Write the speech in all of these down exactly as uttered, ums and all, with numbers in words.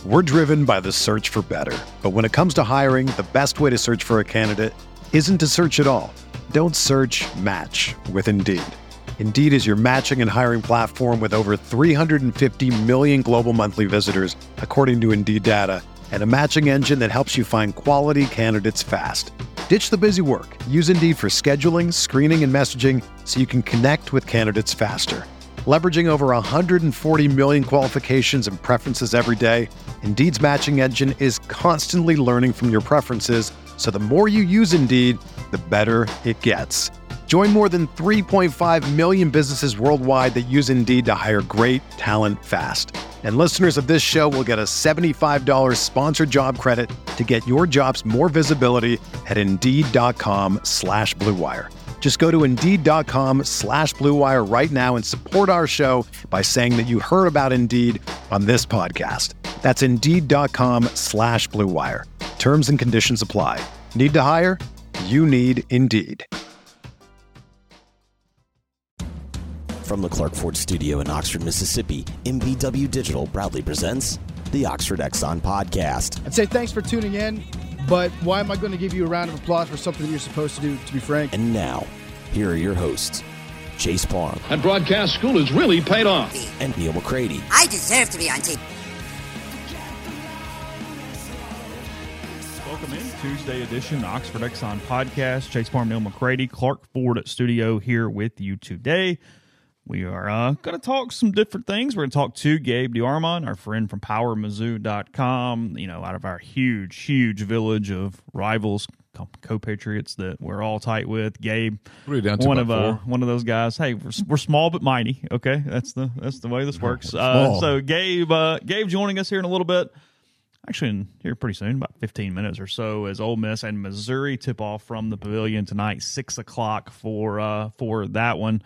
We're driven by the search for better. But when it comes to hiring, the best way to search for a candidate isn't to search at all. Don't search, match with Indeed. Indeed is your matching and hiring platform with over three hundred fifty million global monthly visitors, according to Indeed data, and a matching engine that helps you find quality candidates fast. Ditch the busy work. Use Indeed for scheduling, screening, and messaging so you can connect with candidates faster. Leveraging over one hundred forty million qualifications and preferences every day, Indeed's matching engine is constantly learning from your preferences, so the more you use Indeed, the better it gets. Join more than three point five million businesses worldwide that use Indeed to hire great talent fast. And listeners of this show will get a seventy-five dollars sponsored job credit to get your jobs more visibility at Indeed.com slash Blue Wire. Just go to Indeed.com slash Blue Wire right now and support our show by saying that you heard about Indeed on this podcast. That's Indeed.com slash Blue Wire. Terms and conditions apply. Need to hire? You need Indeed. From the Clark Ford Studio in Oxford, Mississippi, M V W Digital proudly presents the Oxford Exxon Podcast. I'd say thanks for tuning in, but why am I going to give you a round of applause for something that you're supposed to do, to be frank? And now, here are your hosts, Chase Parham. And broadcast school has really paid off. And Neil McCready. I deserve to be on T V. Welcome in, Tuesday edition Oxford Exxon Podcast. Chase Parham, Neil McCready, Clark Ford Studio here with you today. We are uh, going to talk some different things. We're going to talk to Gabe DeArmond, our friend from Power Mizzou dot com, you know, out of our huge, huge village of rivals, co-patriots that we're all tight with. Gabe, what are you down to, one of uh, four? one of those guys. Hey, we're, we're small but mighty. Okay, that's the that's the way this works. No, uh, so Gabe, uh, Gabe joining us here in a little bit. Actually, in here pretty soon, about fifteen minutes or so, as Ole Miss and Missouri tip off from the Pavilion tonight, six o'clock for uh, for that one.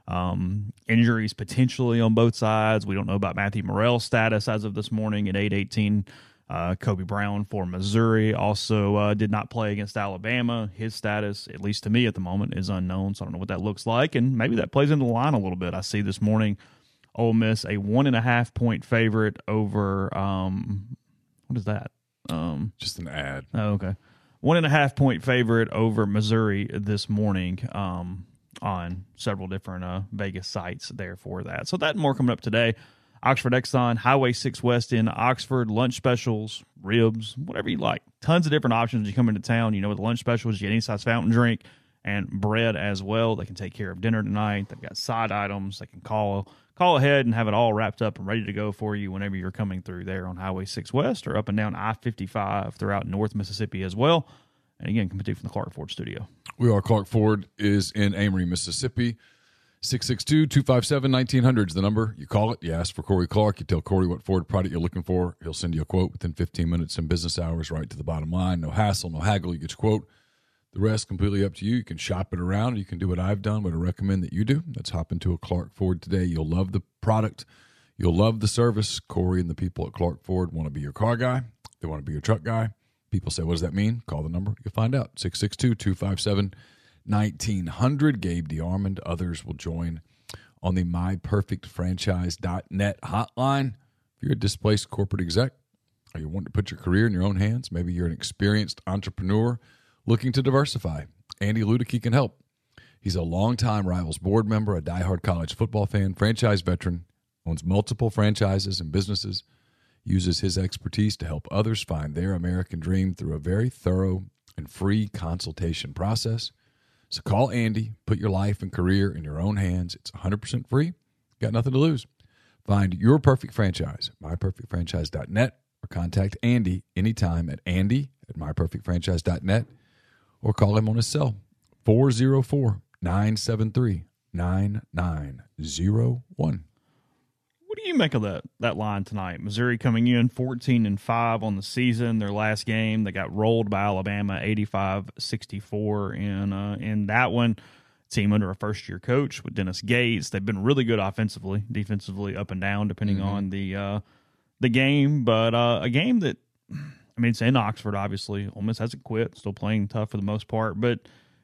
Um, injuries potentially on both sides. We don't know about Matthew Morrell's status as of this morning at eight eighteen. Uh, Kobe Brown for Missouri also uh, did not play against Alabama. His status, at least to me at the moment, is unknown, so I don't know what that looks like, and maybe that plays into the line a little bit. I see this morning Ole Miss a one and a half point favorite over um, what is that? Um, Just an ad. Oh, okay. One and a half point favorite over Missouri this morning. Um, on several different uh, Vegas sites there for that. So that and more coming up today. Oxford Exxon, Highway six West in Oxford, lunch specials, ribs, whatever you like. Tons of different options as you come into town. You know, with the lunch specials, you get any size fountain drink and bread as well. They can take care of dinner tonight. They've got side items. They can call call ahead and have it all wrapped up and ready to go for you whenever you're coming through there on Highway six West or up and down I fifty-five throughout North Mississippi as well. And again, coming to you from the Clark Ford Studio. We are. Clark Ford is in Amory, Mississippi. six six two, two five seven, one nine zero zero is the number. You call it. You ask for Corey Clark. You tell Corey what Ford product you're looking for. He'll send you a quote within fifteen minutes in business hours, right to the bottom line. No hassle, no haggle. You get your quote. The rest completely up to you. You can shop it around. You can do what I've done, what I recommend that you do. Let's hop into a Clark Ford today. You'll love the product. You'll love the service. Corey and the people at Clark Ford want to be your car guy. They want to be your truck guy. People say, what does that mean? Call the number. You'll find out. six six two, two five seven, one nine zero zero. Gabe DeArmond. Others will join on the my perfect franchise dot net hotline. If you're a displaced corporate exec or you want to put your career in your own hands, maybe you're an experienced entrepreneur looking to diversify, Andy Ludicky can help. He's a longtime Rivals board member, a diehard college football fan, franchise veteran, owns multiple franchises and businesses, uses his expertise to help others find their American dream through a very thorough and free consultation process. So call Andy, put your life and career in your own hands. It's one hundred percent free. Got nothing to lose. Find your perfect franchise at my perfect franchise dot net or contact Andy anytime at Andy at my perfect franchise dot net or call him on his cell, four oh four, nine seven three, nine nine zero one. What do you make of that that line tonight? Missouri coming in fourteen and five on the season. Their last game, they got rolled by Alabama eighty-five sixty-four in uh, in that one. Team under a first-year coach with Dennis Gates. They've been really good offensively, defensively, up and down, depending mm-hmm. on the uh, the game. But uh, a game that, I mean, it's in Oxford, obviously. Ole Miss hasn't quit, still playing tough for the most part. But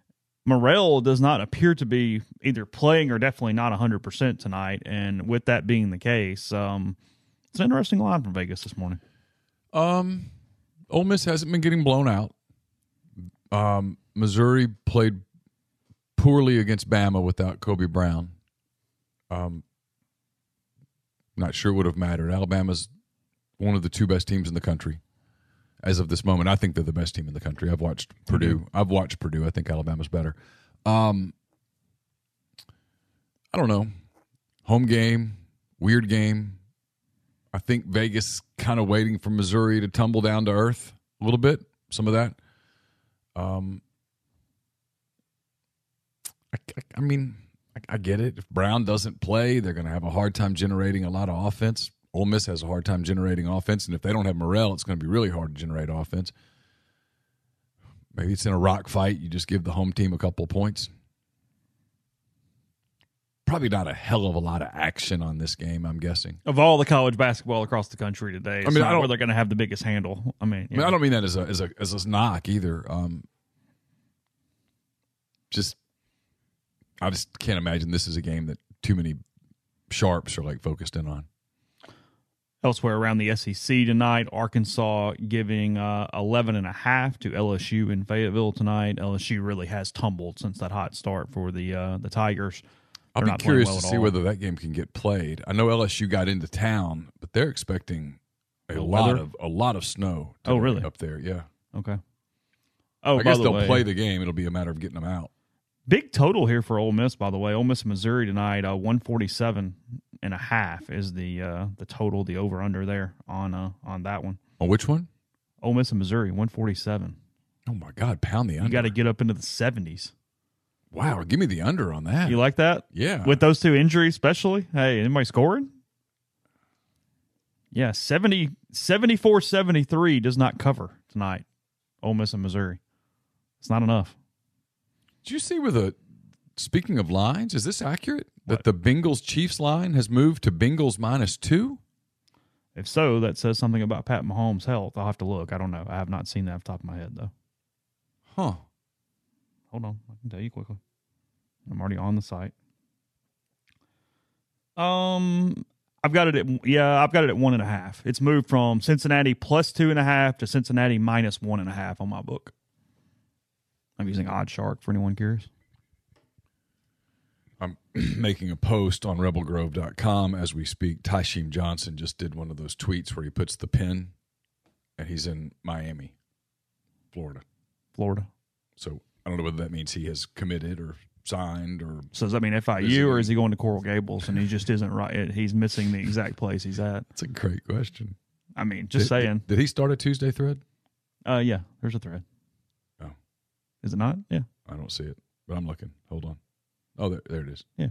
Morrell does not appear to be either playing or definitely not one hundred percent tonight. And with that being the case, um, it's an interesting line from Vegas this morning. Um, Ole Miss hasn't been getting blown out. Um, Missouri played poorly against Bama without Kobe Brown. Um, not sure it would have mattered. Alabama's one of the two best teams in the country as of this moment. I think they're the best team in the country. I've watched Purdue. Mm-hmm. I've watched Purdue. I think Alabama's better. Um, I don't know. Home game, weird game. I think Vegas kind of waiting for Missouri to tumble down to earth a little bit. Some of that. Um, I, I, I mean, I, I get it. If Brown doesn't play, they're going to have a hard time generating a lot of offense. Ole Miss has a hard time generating offense, and if they don't have Morrell, it's going to be really hard to generate offense. Maybe it's in a rock fight. You just give the home team a couple of points. Probably not a hell of a lot of action on this game, I'm guessing. Of all the college basketball across the country today, it's I mean, not I don't, where they're going to have the biggest handle. I mean, I, mean I don't mean that as a as a as a knock either. Um, just, I just can't imagine this is a game that too many sharps are like focused in on. Elsewhere around the S E C tonight, Arkansas giving uh, eleven and a half to L S U in Fayetteville tonight. L S U really has tumbled since that hot start for the uh, the Tigers. I'll They're be curious well to see all. whether that game can get played. I know L S U got into town, but they're expecting a The lot weather? of a lot of snow. Oh, really? Up there, yeah. Okay. Oh, I by guess the they'll way, play the game. It'll be a matter of getting them out. big total here for Ole Miss, by the way. Ole Miss and Missouri tonight, uh, one forty-seven and a half is the uh, the total, the over under there on uh, on that one. On which one? Ole Miss and Missouri, one forty-seven. Oh my God! Pound the under. You got to get up into the seventies. Wow, give me the under on that. You like that? Yeah. With those two injuries, especially. Hey, anybody scoring? Yeah, seventy, seventy-four seventy-three does not cover tonight. Ole Miss and Missouri. It's not enough. Did you see where the, speaking of lines, is this accurate? What? That the Bengals-Chiefs line has moved to Bengals minus two? If so, that says something about Pat Mahomes' health. I'll have to look. I don't know. I have not seen that off the top of my head, though. Huh. Hold on. I can tell you quickly. I'm already on the site. Um, I've got it at, yeah, I've got it at one and a half. It's moved from Cincinnati plus two and a half to Cincinnati minus one and a half on my book. I'm using OddsShark for anyone curious. I'm making a post on rebel grove dot com as we speak. Tysheem Johnson just did one of those tweets where he puts the pin, and he's in Miami, Florida. Florida. So I don't know whether that means he has committed or signed or. So does that mean F I U or is he going to Coral Gables and he just isn't right? He's missing the exact place he's at. That's a great question. I mean, just did, saying. Did, did he start a Tuesday thread? Uh, yeah, there's a thread. Oh. Is it not? Yeah. I don't see it, but I'm looking. Hold on. Oh, there, there it is. Yeah.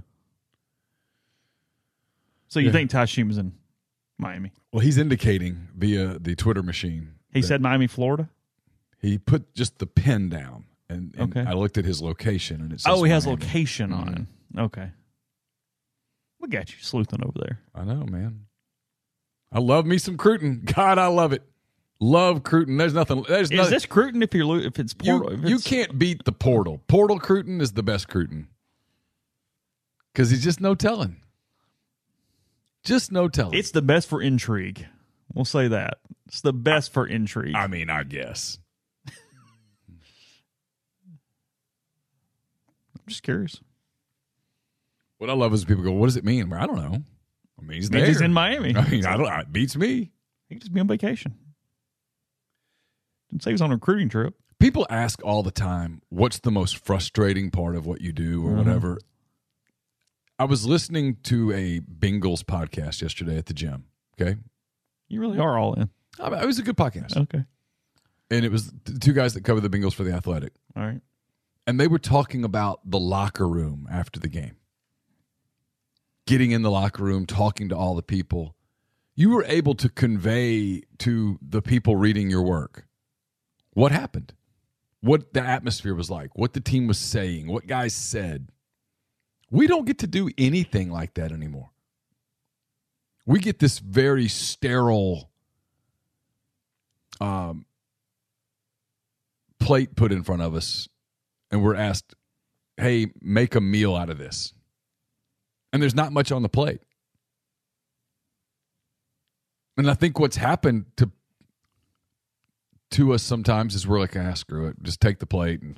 So you Yeah. think Tysheem is in Miami? Well, he's indicating via the Twitter machine. He that said Miami, Florida? he put just the pin down, and, and Okay. I looked at his location, and it says Oh, he has Miami. location on Mhm. it. Okay. Look at you sleuthing over there. I know, man. I love me some Cruton. God, I love it. Love Cruton. There's nothing. There's Is nothing. this Cruton if you're lo- if it's You, Portal? if you it's- can't beat the Portal. Portal Cruton is the best Cruton. Because he's just no telling. Just no telling. It's the best for intrigue. We'll say that. It's the best for intrigue. I mean, I guess. I'm just curious. What I love is people go, what does it mean? I don't know. I mean, he's Means there. he's in Miami. I mean, I don't. It beats me. He could just be on vacation. Didn't say he was on a recruiting trip. People ask all the time, what's the most frustrating part of what you do or Mhm. whatever. I was listening to a Bengals podcast yesterday at the gym. Okay. You really are all in. I mean, it was a good podcast. Okay. And it was the two guys that cover the Bengals for The Athletic. All right. And they were talking about the locker room after the game. Getting in the locker room, talking to all the people. You were able to convey to the people reading your work what happened, what the atmosphere was like, what the team was saying, what guys said. We don't get to do anything like that anymore. We get this very sterile um, plate put in front of us, and we're asked, hey, make a meal out of this. And there's not much on the plate. And I think what's happened to to us sometimes is we're like, ah, screw it. Just take the plate. And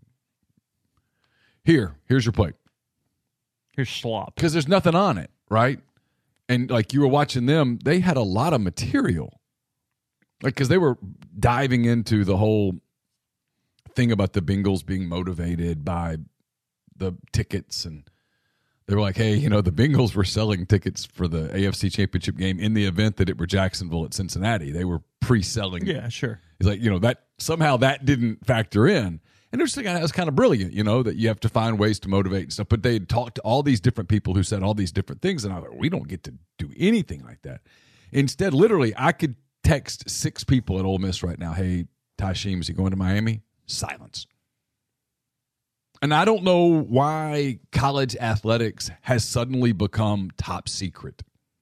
here, here's your plate. Here's slop. Because there's nothing on it, right? And like you were watching them, they had a lot of material. Like, because they were diving into the whole thing about the Bengals being motivated by the tickets. And they were like, hey, you know, the Bengals were selling tickets for the A F C Championship game in the event that it were Jacksonville at Cincinnati. They were pre-selling. Yeah, sure. It's like, you know, that somehow that didn't factor in. And it was, it was kind of brilliant, you know, that you have to find ways to motivate and stuff. But they had talked to all these different people who said all these different things. And I was like, we don't get to do anything like that. Instead, literally, I could text six people at Ole Miss right now. Hey, Tysheem, is he going to Miami? Silence. And I don't know why college athletics has suddenly become top secret.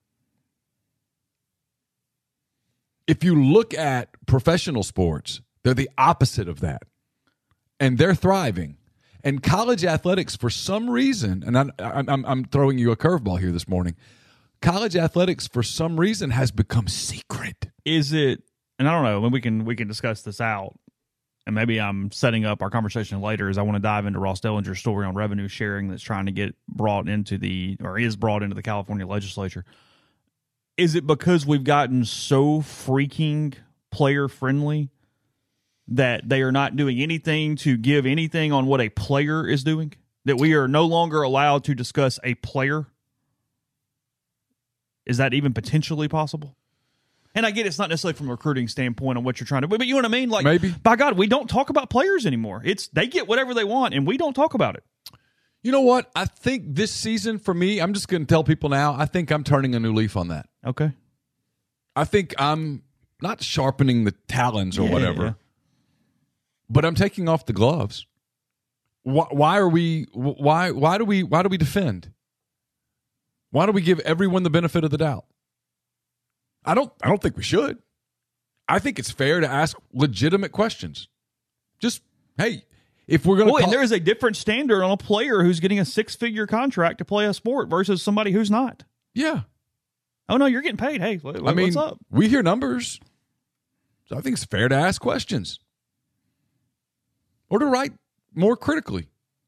If you look at professional sports, they're the opposite of that. And they're thriving. And college athletics, for some reason, and I'm, I'm, I'm throwing you a curveball here this morning, college athletics, for some reason, has become secret. Is it, and I don't know, we can we can discuss this out, and maybe I'm setting up our conversation later as I want to dive into Ross Dellinger's story on revenue sharing that's trying to get brought into the, or is brought into the California legislature. Is it because we've gotten so freaking player-friendly that they are not doing anything to give anything on what a player is doing? That we are no longer allowed to discuss a player? Is that even potentially possible? And I get it's not necessarily from a recruiting standpoint on what you're trying to, but you know what I mean? Like, maybe. By God, we don't talk about players anymore. It's they get whatever they want, and we don't talk about it. You know what? I think this season for me, I'm just going to tell people now, I think I'm turning a new leaf on that. Okay. I think I'm not sharpening the talons or Yeah, whatever, yeah. but I'm taking off the gloves. Why, why are we? Why? Why do we? Why do we defend? Why do we give everyone the benefit of the doubt? I don't. I don't think we should. I think it's fair to ask legitimate questions. Just hey, if we're going to, Well, call- and there is a different standard on a player who's getting a six-figure contract to play a sport versus somebody who's not. yeah. Oh no, you're getting paid. Hey, what, I mean, what's up? we hear numbers, so I think it's fair to ask questions or to write more critically.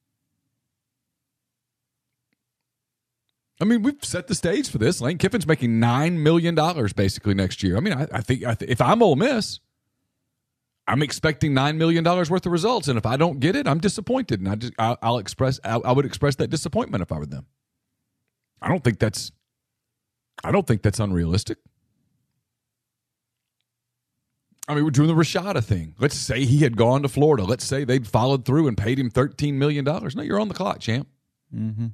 I mean, we've set the stage for this. Lane Kiffin's making nine million dollars basically next year. I mean, I, I think I th- if I'm Ole Miss, I'm expecting nine million dollars worth of results. And if I don't get it, I'm disappointed. And I just, I, I'll express, I, I would express that disappointment if I were them. I don't think that's, I don't think that's unrealistic. I mean, we're doing the Rashada thing. Let's say he had gone to Florida. Let's say they'd followed through and paid him thirteen million dollars. No, you're on the clock, champ. Mm-hmm.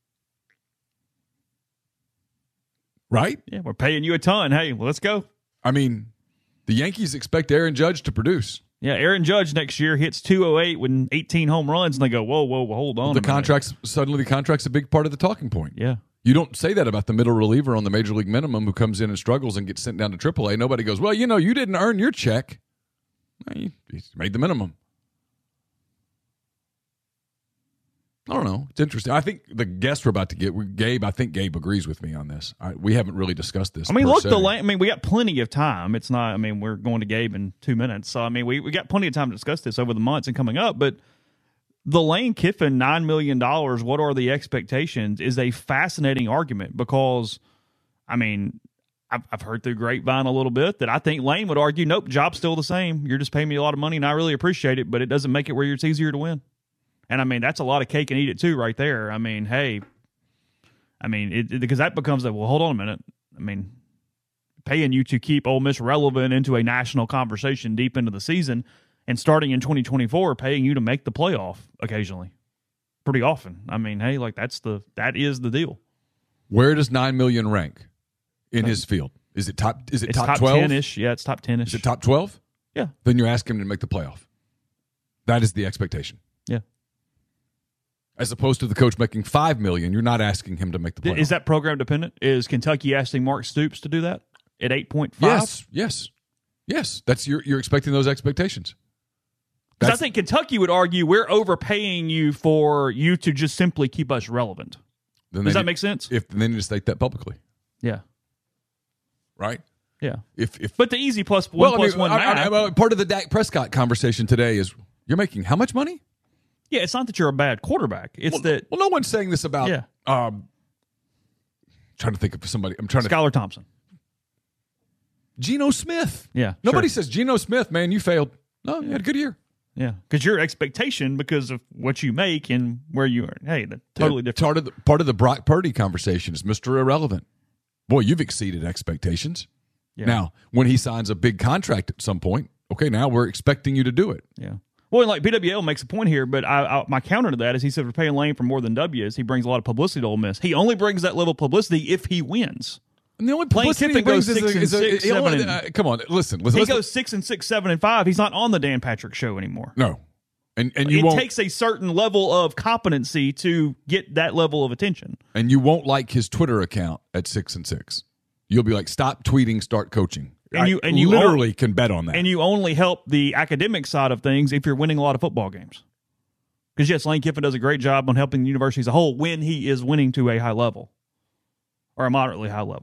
Right? Yeah, we're paying you a ton. Hey, well, let's go. I mean, the Yankees expect Aaron Judge to produce. Yeah, Aaron Judge next year hits two oh eight with eighteen home runs, and they go, whoa, whoa, whoa hold on. The a minute. contract's suddenly the contract's a big part of the talking point. Yeah. You don't say that about the middle reliever on the major league minimum who comes in and struggles and gets sent down to triple A. Nobody goes, well, you know, you didn't earn your check. No, you you made the minimum. I don't know. It's interesting. I think the guest we're about to get, Gabe, I think Gabe agrees with me on this. I, we haven't really discussed this. I mean, per look, se. the lane, I mean, we got plenty of time. It's not, I mean, we're going to Gabe in two minutes. So, I mean, we, we got plenty of time to discuss this over the months and coming up. But the Lane Kiffin nine million dollars, what are the expectations, is a fascinating argument because, I mean, I've, I've heard through grapevine a little bit that I think Lane would argue, nope, job's still the same. You're just paying me a lot of money, and I really appreciate it, but it doesn't make it where it's easier to win. And, I mean, that's a lot of cake and eat it, too, right there. I mean, hey, I mean, it, it, because that becomes a, well, hold on a minute. I mean, paying you to keep Ole Miss relevant into a national conversation deep into the season and starting in twenty twenty-four, paying you to make the playoff occasionally, pretty often. I mean, hey, like that's the, that is the deal. Where does nine million rank in his field? Is it top, is it It's top twelve? ten-ish. Yeah, it's top ten-ish. Is it top twelve? Yeah. Then you ask him to make the playoff. That is the expectation. Yeah. As opposed to the coach making five million, you're not asking him to make the playoff. Is that program dependent? Is Kentucky asking Mark Stoops to do that at eight point five? Yes, yes, yes. That's you're you're expecting those expectations. Because I think Kentucky would argue we're overpaying you for you to just simply keep us relevant. Then Does they that need- make sense? If then you just state that publicly, Yeah. right? Yeah. If if But the easy plus one well, plus I mean, one I- math. I- well, part of the Dak Prescott conversation today is you're making how much money? yeah, it's not that you're a bad quarterback. It's Well, that well, no one's saying this about. Yeah. Um, trying to think of somebody. I'm trying to. Skylar Thompson. Geno Smith. Yeah, Nobody sure. says Geno Smith, man, you failed. No, you had a good year. Yeah, because your expectation because of what you make and where you are. Hey, that's totally Yeah, different. Part of the, part of the Brock Purdy conversation is Mister Irrelevant. Boy, you've exceeded expectations. Yeah. Now, when he signs a big contract at some point, okay, now we're expecting you to do it. Yeah. Well, like B W L makes a point here, but I, I, my counter to that is he said we're paying Lane for more than W's. He brings a lot of publicity to Ole Miss. He only brings that level of publicity if he wins. And the only Lane publicity Kiffin he brings goes is a- six and is a- six, he only- seven and- uh, come on, listen. listen He let's- goes six and six, seven and five. He's not on the Dan Patrick Show anymore. No. And and you it won't takes a certain level of competency to get that level of attention. and you won't like his Twitter account at six and six. You'll be like, stop tweeting, start coaching. And you- I and you literally can bet on that. And you only help the academic side of things if you're winning a lot of football games. Because, yes, Lane Kiffin does a great job on helping the university as a whole when he is winning to a high level or a moderately high level.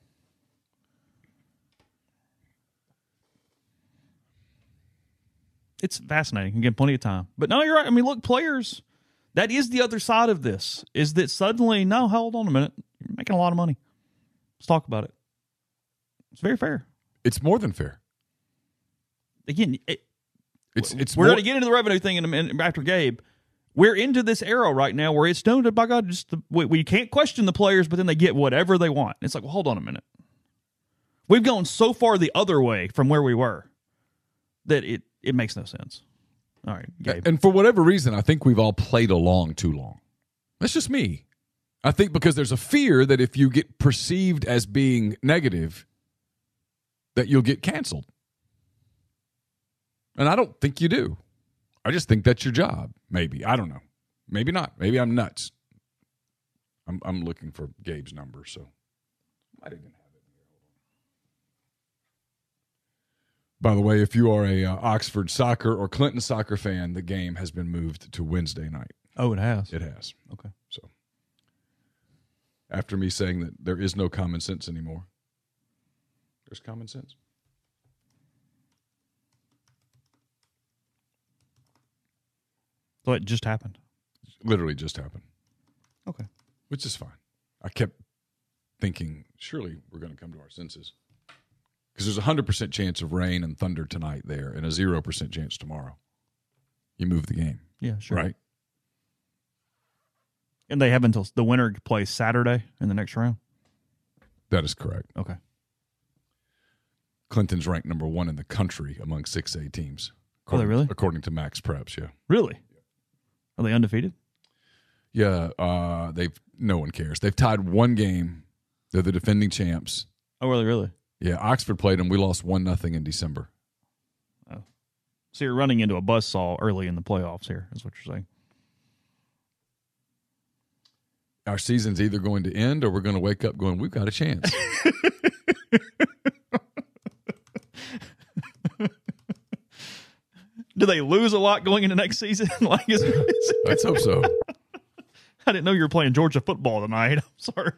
It's fascinating. Again, plenty of time. But no, you're right. I mean, look, players, that is the other side of this, is that suddenly, no, hold on a minute. You're making a lot of money. Let's talk about it. It's very fair. it's more than fair. Again, it, It's it's we're more, going to get into the revenue thing in a minute after Gabe. We're into this era right now where it's known that, by God, just the, we, we can't question the players, but then they get whatever they want. It's like, well, hold on a minute. We've gone so far the other way from where we were that it, it makes no sense. All right, Gabe. And for whatever reason, I think we've all played along too long. That's just me. I think because there's a fear that if you get perceived as being negative, that you'll get canceled. And I don't think you do. I just think that's your job. Maybe. I don't know. Maybe not. Maybe I'm nuts. I'm I'm looking for Gabe's number, so I didn't have it here. By the way, if you are a uh, Oxford soccer or Clinton soccer fan, the game has been moved to Wednesday night. Oh, it has. It has. Okay. So after me saying that there is no common sense anymore, there's common sense. So it just happened. Literally just happened, Okay. which is fine. I kept thinking, surely we're going to come to our senses. Because there's a one hundred percent chance of rain and thunder tonight there and a zero percent chance tomorrow. You move the game, Yeah, sure. right? And they have until the winner plays Saturday in the next round? That is correct. Okay. Clinton's ranked number one in the country among six A teams. Are they really? According to Max Preps, yeah. Really? Are they undefeated? Yeah, uh, they've no one cares. They've tied one game. They're the defending champs. Oh, really, really? Yeah, Oxford played them. We lost one nothing in December. Oh. So you're running into a buzzsaw early in the playoffs here, is what you're saying. Our season's either going to end or we're going to wake up going, we've got a chance. Do they lose a lot going into next season? like, is, is Let's hope so. I didn't know you were playing Georgia football tonight. I'm sorry.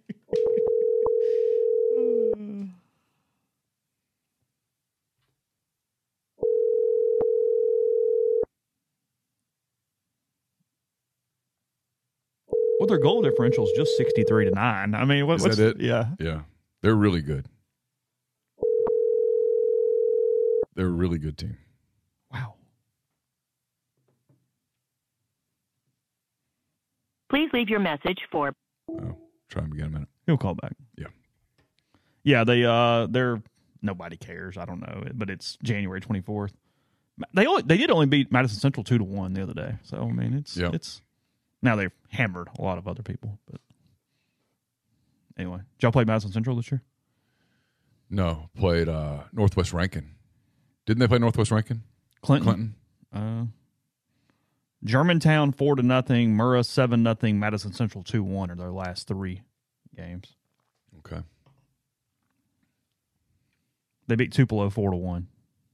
Well, their goal differential is just sixty-three to nine. I mean, what, Is what's that it? Yeah. Yeah. They're really good. They're a really good team. Wow. Please leave your message for. Oh, try them again in a minute. He'll call back. Yeah. Yeah, they uh they're nobody cares. I don't know, but it's January twenty-fourth. They only, they did only beat Madison Central two to one the other day. So I mean, it's Yep. it's now they've hammered a lot of other people, but anyway, did y'all play Madison Central this year? No, played uh, Northwest Rankin. Didn't they play Northwest Rankin? Clinton. Clinton. Uh, Germantown four to nothing, Murrah seven nothing, Madison Central two one are their last three games. Okay. They beat Tupelo four to one.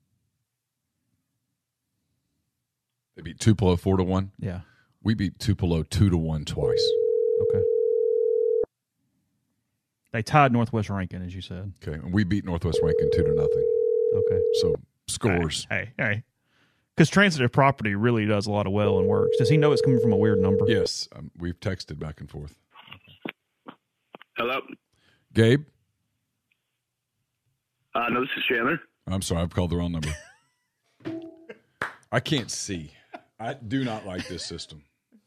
They beat Tupelo four to one. Yeah. We beat Tupelo two to one twice. Okay. They tied Northwest Rankin, as you said. Okay, and we beat Northwest Rankin two to nothing. Okay. So scores. Hey, hey. hey. Because Transitive Property really does a lot of well and works. Does he know it's coming from a weird number? Yes, um, we've texted back and forth. Hello. Gabe? Uh, no, this is Chandler. I'm sorry, I've called the wrong number. I can't see. I do not like this system.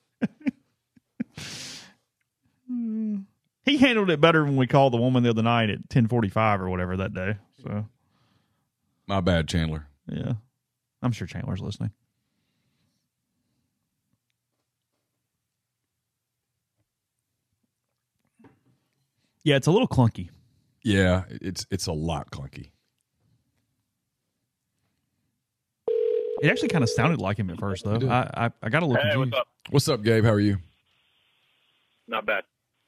He handled it better when we called the woman the other night at ten forty-five or whatever that day. So, My bad, Chandler. yeah. I'm sure Chandler's listening. Yeah, it's a little clunky. Yeah, it's it's a lot clunky. It actually kind of sounded like him at first, though. I I, I got a little Hey, confused. what's up? What's up, Gabe? How are you? Not bad.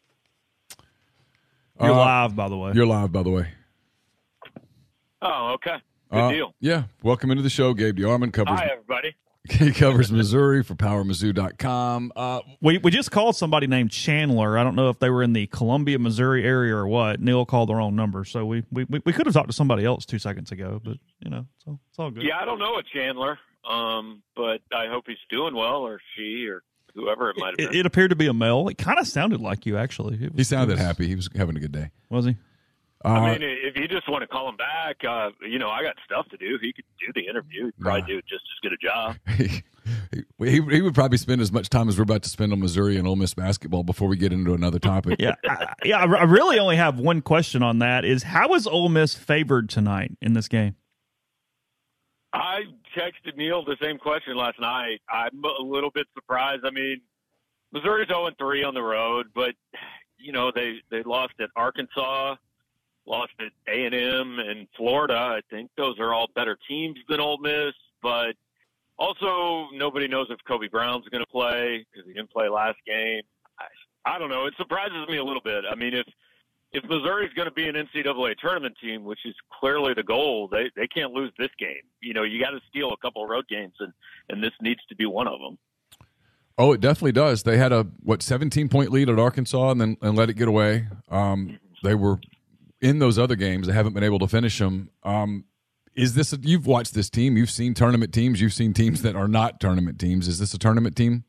You're Uh, live, by the way. You're live, by the way. Oh, okay. Good Uh, deal. Yeah. Welcome into the show. Gabe DeArmond covers Hi, everybody. he covers Missouri for power mizzou dot com. Uh, We we just called somebody named Chandler. I don't know if they were in the Columbia, Missouri area or what. Neil called the wrong number, so we we, we could have talked to somebody else two seconds ago, but you know, so it's all good. Yeah, I don't know a Chandler, um, but I hope he's doing well, or she, or whoever it might have It, been. it appeared to be a male. It kind of sounded like you, actually. It was, he sounded it was, happy. He was having a good day. Was he? Uh, I mean, if you just want to call him back, uh, you know, I got stuff to do. He could do the interview. He'd probably Nah. do just as good a job. he, he, he would probably spend as much time as we're about to spend on Missouri and Ole Miss basketball before we get into another topic. Yeah, I, yeah. I I really only have one question on that: is how is Ole Miss favored tonight in this game? I texted Neil the same question last night. I'm a little bit surprised. I mean, Missouri's oh and three on the road, but, you know, they, they lost at Arkansas, lost at A and M and Florida. I think those are all better teams than Ole Miss, but also nobody knows if Kobe Brown's going to play because he didn't play last game. I, I don't know. It surprises me a little bit. I mean, if if Missouri's going to be an N C double A tournament team, which is clearly the goal, they they can't lose this game. You know, you got to steal a couple of road games, and, and this needs to be one of them. Oh, it definitely does. They had a, what, seventeen-point lead at Arkansas and then and let it get away. Um, they were in those other games. They haven't been able to finish them. Um, is this a, you've watched this team. You've seen tournament teams. You've seen teams that are not tournament teams. Is this a tournament team?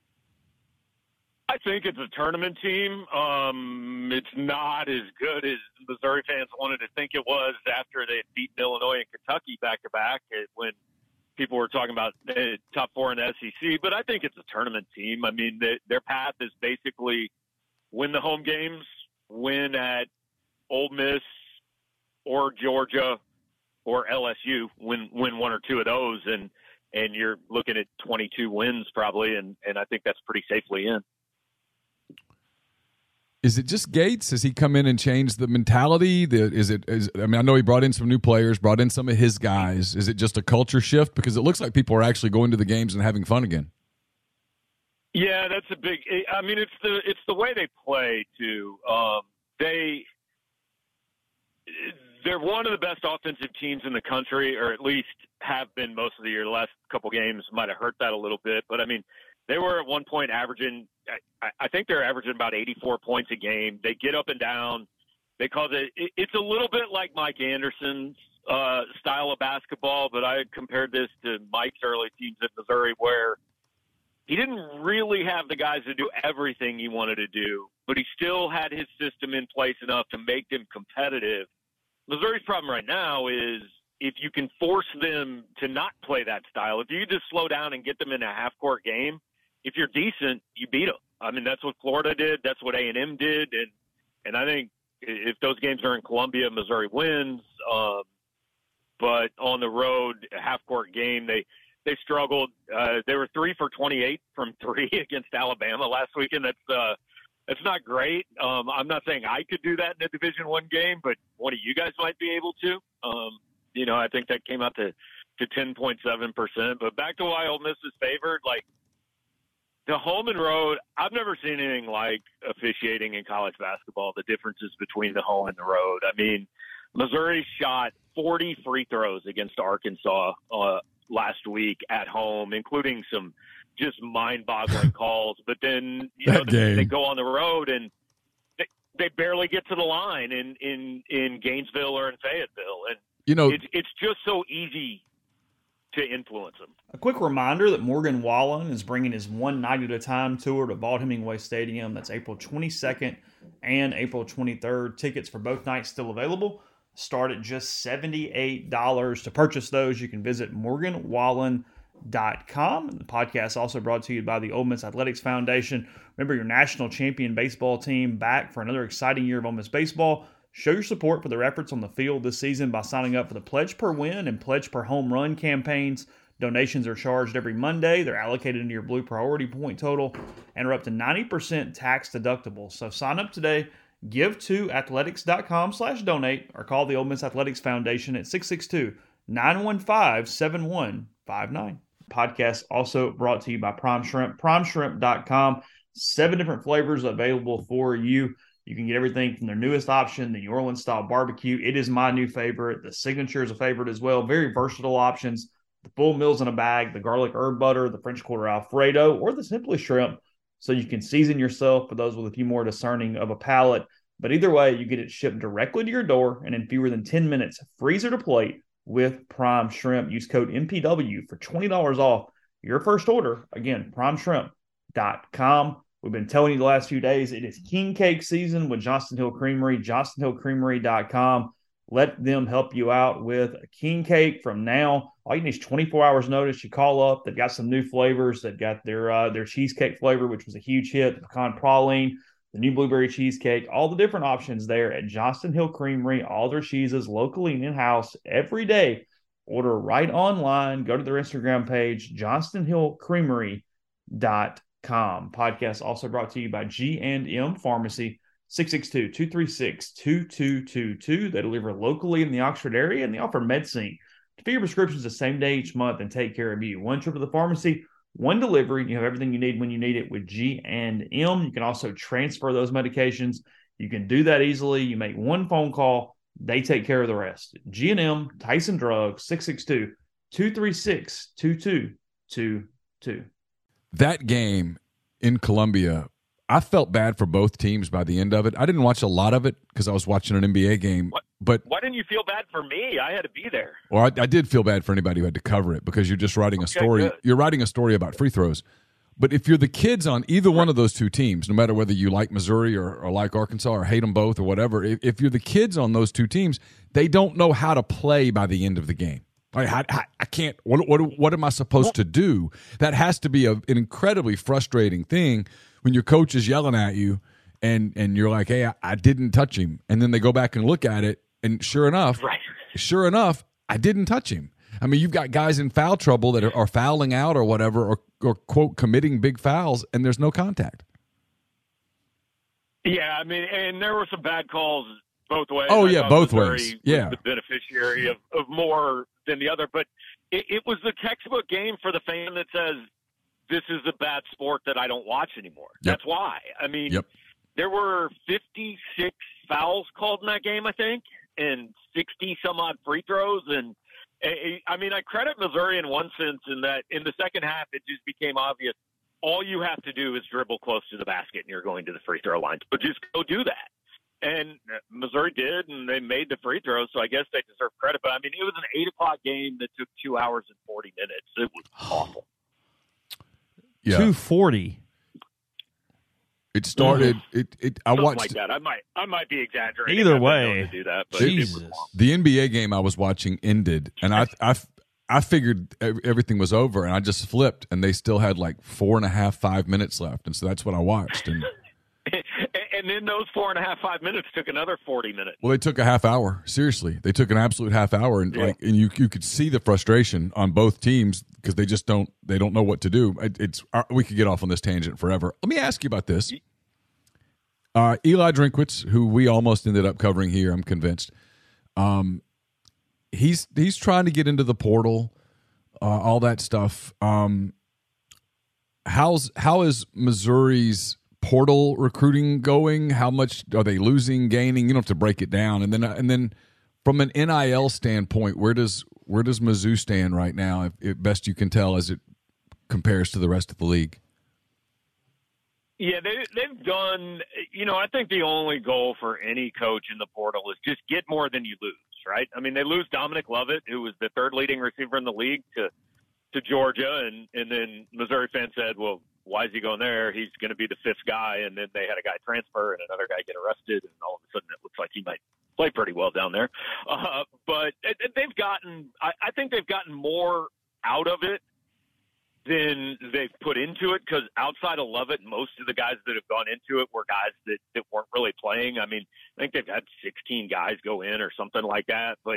I think it's a tournament team. Um, it's not as good as Missouri fans wanted to think it was after they had beaten Illinois and Kentucky back-to-back when people were talking about the top four in the S E C. But I think it's a tournament team. I mean, they, their path is basically win the home games, win at Ole Miss or Georgia or L S U, win win one or two of those, and and you're looking at twenty-two wins probably, and, and I think that's pretty safely in. Is it just Gates? Has he come in and changed the mentality? The, is it? Is, I mean, I know he brought in some new players, brought in some of his guys. Is it just a culture shift? Because it looks like people are actually going to the games and having fun again. Yeah, that's a big. I mean, it's the it's the way they play too. Um, they they're one of the best offensive teams in the country, or at least have been most of the year. The last couple games might have hurt that a little bit, but I mean, they were at one point averaging. I, I think they're averaging about eighty-four points a game. They get up and down. They call it. it it's a little bit like Mike Anderson's uh, style of basketball, but I compared this to Mike's early teams at Missouri, where he didn't really have the guys to do everything he wanted to do, but he still had his system in place enough to make them competitive. Missouri's problem right now is if you can force them to not play that style, if you just slow down and get them in a half-court game, if you're decent, you beat them. I mean, that's what Florida did. That's what A and M did. And and I think if those games are in Columbia, Missouri wins. Um, but on the road, a half-court game, they – They struggled. Uh, they were three for twenty-eight from three against Alabama last weekend. That's uh, that's not great. Um, I'm not saying I could do that in a Division One game, but one of you guys might be able to. Um, you know, I think that came out to to ten point seven percent. But back to why Ole Miss is favored, like the home and road. I've never seen anything like officiating in college basketball. The differences between the home and the road. I mean, Missouri shot forty free throws against Arkansas Uh, last week at home, including some just mind-boggling calls. But then, you know, they, they go on the road and they, they barely get to the line in, in, in Gainesville or in Fayetteville. And, you know, it's, it's just so easy to influence them. A quick reminder that Morgan Wallen is bringing his One Night at a Time tour to Vaught-Hemingway Stadium. That's April twenty-second and April twenty-third. Tickets for both nights still available. Start at just seventy-eight dollars. To purchase those, you can visit morgan wallen dot com. The podcast is also brought to you by the Ole Miss Athletics Foundation. Remember your national champion baseball team back for another exciting year of Ole Miss baseball. Show your support for their efforts on the field this season by signing up for the Pledge Per Win and Pledge Per Home Run campaigns. Donations are charged every Monday. They're allocated into your Blue Priority point total and are up to ninety percent tax deductible. So sign up today. Give to athletics.com slash donate or call the Ole Miss Athletics Foundation at six six two, nine one five, seven one five nine. Podcast also brought to you by Prime Shrimp, prime shrimp dot com. Seven different flavors available for you. You can get everything from their newest option, the New Orleans style barbecue. It is my new favorite. The signature is a favorite as well. Very versatile options. The full meals in a bag, the garlic herb butter, the French Quarter Alfredo, or the Simply Shrimp. So you can season yourself for those with a few more discerning of a palate. But either way, you get it shipped directly to your door and in fewer than ten minutes, freezer to plate with Prime Shrimp. Use code M P W for twenty dollars off your first order. Again, prime shrimp dot com. We've been telling you the last few days, it is king cake season with Johnston Hill Creamery, johnston hill creamery dot com. Let them help you out with a king cake from now. All you need is twenty-four hours notice. You call up. They've got some new flavors. They've got their uh, their cheesecake flavor, which was a huge hit, the pecan praline, the new blueberry cheesecake, all the different options there at Johnston Hill Creamery, all their cheeses locally and in-house every day. Order right online. Go to their Instagram page, johnston hill creamery dot com. Podcast also brought to you by G and M Pharmacy, six six two, two three six, two two two two. They deliver locally in the Oxford area, and they offer MedSync to fill your prescriptions the same day each month and take care of you. One trip to the pharmacy, one delivery. You have everything you need when you need it with G and M. You can also transfer those medications. You can do that easily. You make one phone call. They take care of the rest. G and M, Tyson Drugs, six six two, two three six, two two two two. That game in Columbia, I felt bad for both teams by the end of it. I didn't watch a lot of it because I was watching an N B A game. What? But why didn't you feel bad for me? I had to be there. Or I, I did feel bad for anybody who had to cover it because you're just writing a okay, story. Good. You're writing a story about free throws. But if you're the kids on either one of those two teams, no matter whether you like Missouri or, or like Arkansas or hate them both or whatever, if, if you're the kids on those two teams, they don't know how to play by the end of the game. Like, I, I, I can't. What, what what am I supposed to do? That has to be a, an incredibly frustrating thing when your coach is yelling at you, and and you're like, "Hey, I, I didn't touch him," and then they go back and look at it, and sure enough, right. sure enough, I didn't touch him. I mean, you've got guys in foul trouble that are, are fouling out or whatever, or or quote committing big fouls, and there's no contact. Yeah, I mean, and there were some bad calls both ways. Oh I yeah, both Missouri ways. Yeah, was the beneficiary of, of more than the other, but it, it was the textbook game for the fan that says this is a bad sport that I don't watch anymore. Yep. That's why. I mean, yep. There were fifty-six fouls called in that game, I think, and sixty some odd free throws. And I mean, I credit Missouri in one sense in that in the second half it just became obvious. All you have to do is dribble close to the basket, and you're going to the free throw line. But just go do that. And Missouri did, and they made the free throws, so I guess they deserve credit. But, I mean, it was an eight o'clock game that took two hours and forty minutes. It was awful. Yeah. two forty. It started. It. It. I Something watched like that. I might. I might be exaggerating. Either I've been way, known to do that, but Jesus. it was long. the N B A game I was watching ended, and I. I. I figured everything was over, and I just flipped, and they still had like four and a half, five minutes left, and so that's what I watched. And and then those four and a half, five minutes took another forty minutes. well, they took a half hour. Seriously, they took an absolute half hour, and Yeah. like, and you you could see the frustration on both teams because they just don't they don't know what to do. It, it's uh, we could get off on this tangent forever. Let me ask you about this. Uh, Eli Drinkwitz, who we almost ended up covering here, I'm convinced. Um, he's he's trying to get into the portal, uh, all that stuff. Um, how's how is Missouri's portal recruiting going? How much are they losing, gaining? You don't have to break it down. And then and then from an N I L standpoint, where does where does Mizzou stand right now, if, if best you can tell, as it compares to the rest of the league? Yeah, they, they've done, you know, I think the only goal for any coach in the portal is just get more than you lose, right? I mean, they lose Dominic Lovett, who was the third leading receiver in the league, to to Georgia, and, and then Missouri fans said, well, why is he going there? He's going to be the fifth guy, and then they had a guy transfer and another guy get arrested, and all of a sudden it looks like he might play pretty well down there. Uh, but they've gotten, I, I think they've gotten more out of it than they've put into it, because outside of Lovett, most of the guys that have gone into it were guys that, that weren't really playing. I mean, I think they've had sixteen guys go in or something like that, but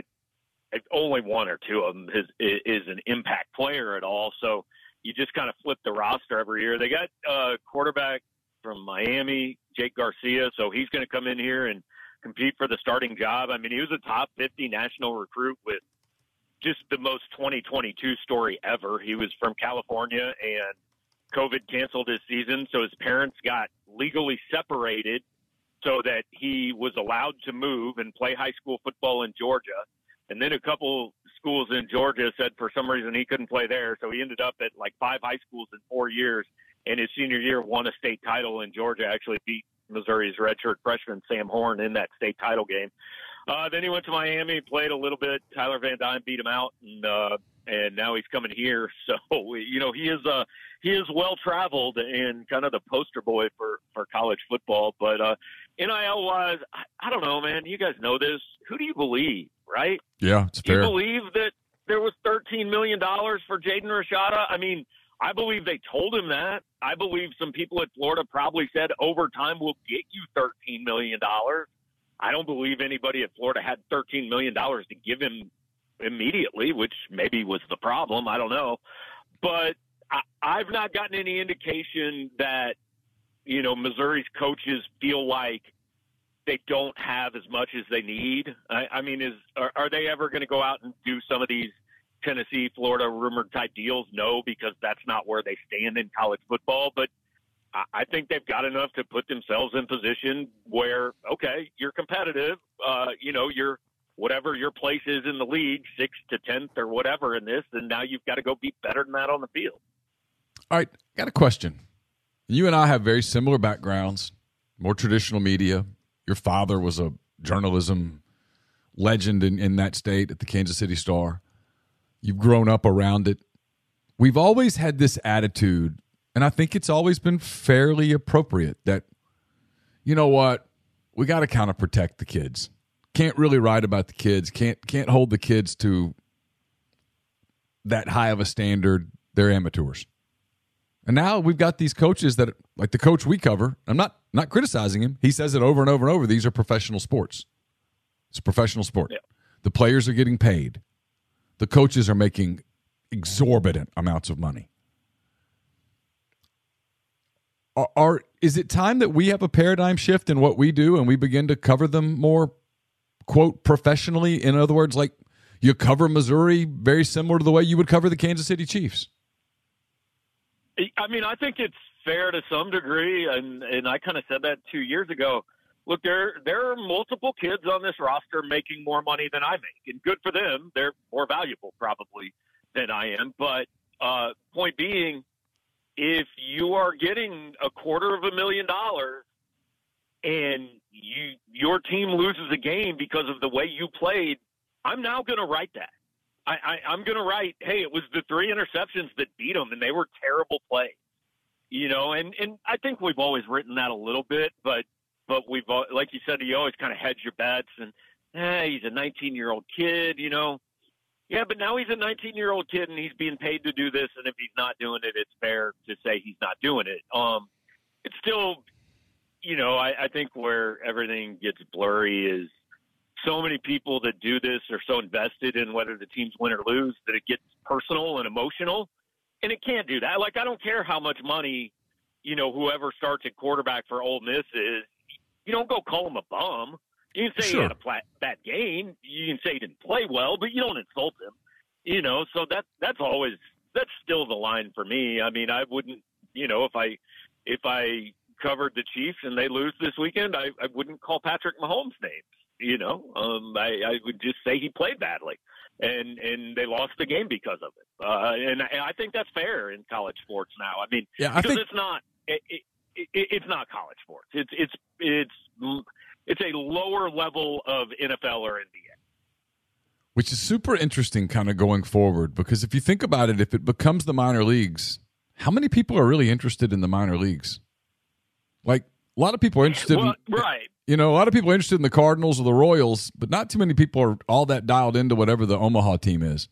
only one or two of them is, is an impact player at all. So you just kind of flip the roster every year. They got a quarterback from Miami, Jake Garcia, so he's going to come in here and compete for the starting job. I mean, he was a top fifty national recruit with just the most twenty twenty-two story ever. He was from California, and COVID canceled his season, so his parents got legally separated so that he was allowed to move and play high school football in Georgia. And then a couple schools in Georgia said for some reason he couldn't play there, so he ended up at like five high schools in four years, and his senior year won a state title in Georgia, actually beat Missouri's redshirt freshman Sam Horn in that state title game. Uh, then he went to Miami, played a little bit. Tyler Van Dyne beat him out, and uh, and now he's coming here. So you know he is uh, he is well traveled and kind of the poster boy for, for college football. But uh, N I L wise, I, I don't know, man. You guys know this. Who do you believe, right? Yeah, it's fair. Do you believe that there was thirteen million dollars for Jaden Rashada? I mean, I believe they told him that. I believe some people at Florida probably said overtime will get you thirteen million dollars. I don't believe anybody at Florida had thirteen million dollars to give him immediately, which maybe was the problem. I don't know. But I, I've not gotten any indication that, you know, Missouri's coaches feel like they don't have as much as they need. I, I mean, is are, are they ever going to go out and do some of these Tennessee, Florida rumored type deals? No, because that's not where they stand in college football. But I think they've got enough to put themselves in position where, okay, you're competitive, uh, you know, you're whatever your place is in the league, sixth to tenth or whatever in this, and now you've got to go be better than that on the field. All right, got a question. You and I have very similar backgrounds, more traditional media. Your father was a journalism legend in, in that state at the Kansas City Star. You've grown up around it. We've always had this attitude, and I think it's always been fairly appropriate, that, you know what, we got to kind of protect the kids. Can't really write about the kids. Can't can't hold the kids to that high of a standard. They're amateurs. And now we've got these coaches that, like the coach we cover, I'm not not criticizing him. He says it over and over and over. These are professional sports. It's a professional sport. Yeah. The players are getting paid. The coaches are making exorbitant amounts of money. Are, are is it time that we have a paradigm shift in what we do and we begin to cover them more, quote, professionally? In other words, like you cover Missouri very similar to the way you would cover the Kansas City Chiefs. I mean, I think it's fair to some degree, and, and I kind of said that two years ago. Look, there there are multiple kids on this roster making more money than I make, and good for them. They're more valuable probably than I am. But uh, point being, if you are getting a quarter of a million dollars and you your team loses a game because of the way you played, I'm now going to write that. I, I, I'm going to write, hey, it was the three interceptions that beat them, and they were terrible plays. You know, and, and I think we've always written that a little bit, but but we've, like you said, you always kind of hedge your bets, and eh, he's a nineteen-year-old kid, you know. Yeah, but now he's a nineteen-year-old kid, and he's being paid to do this, and if he's not doing it, it's fair to say he's not doing it. Um, it's still, you know, I, I think where everything gets blurry is so many people that do this are so invested in whether the teams win or lose that it gets personal and emotional, and it can't do that. Like, I don't care how much money, you know, whoever starts at quarterback for Ole Miss is. You don't go call him a bum. You can say sure. he had a flat, bad game. You can say he didn't play well, but you don't insult him. You know, so that that's always that's still the line for me. I mean, I wouldn't, you know, if I if I covered the Chiefs and they lose this weekend, I, I wouldn't call Patrick Mahomes names. You know, um, I, I would just say he played badly, and and they lost the game because of it. Uh, and, and I think that's fair in college sports now. I mean, yeah, I because think- it's not. It, it, it, it's not college sports. It's it's it's it's a lower level of N F L or N B A. Which is super interesting kind of going forward, because if you think about it, if it becomes the minor leagues, how many people are really interested in the minor leagues? Like, a lot of people are interested well, in, right. You know, a lot of people are interested in the Cardinals or the Royals, but not too many people are all that dialed into whatever the Omaha team is.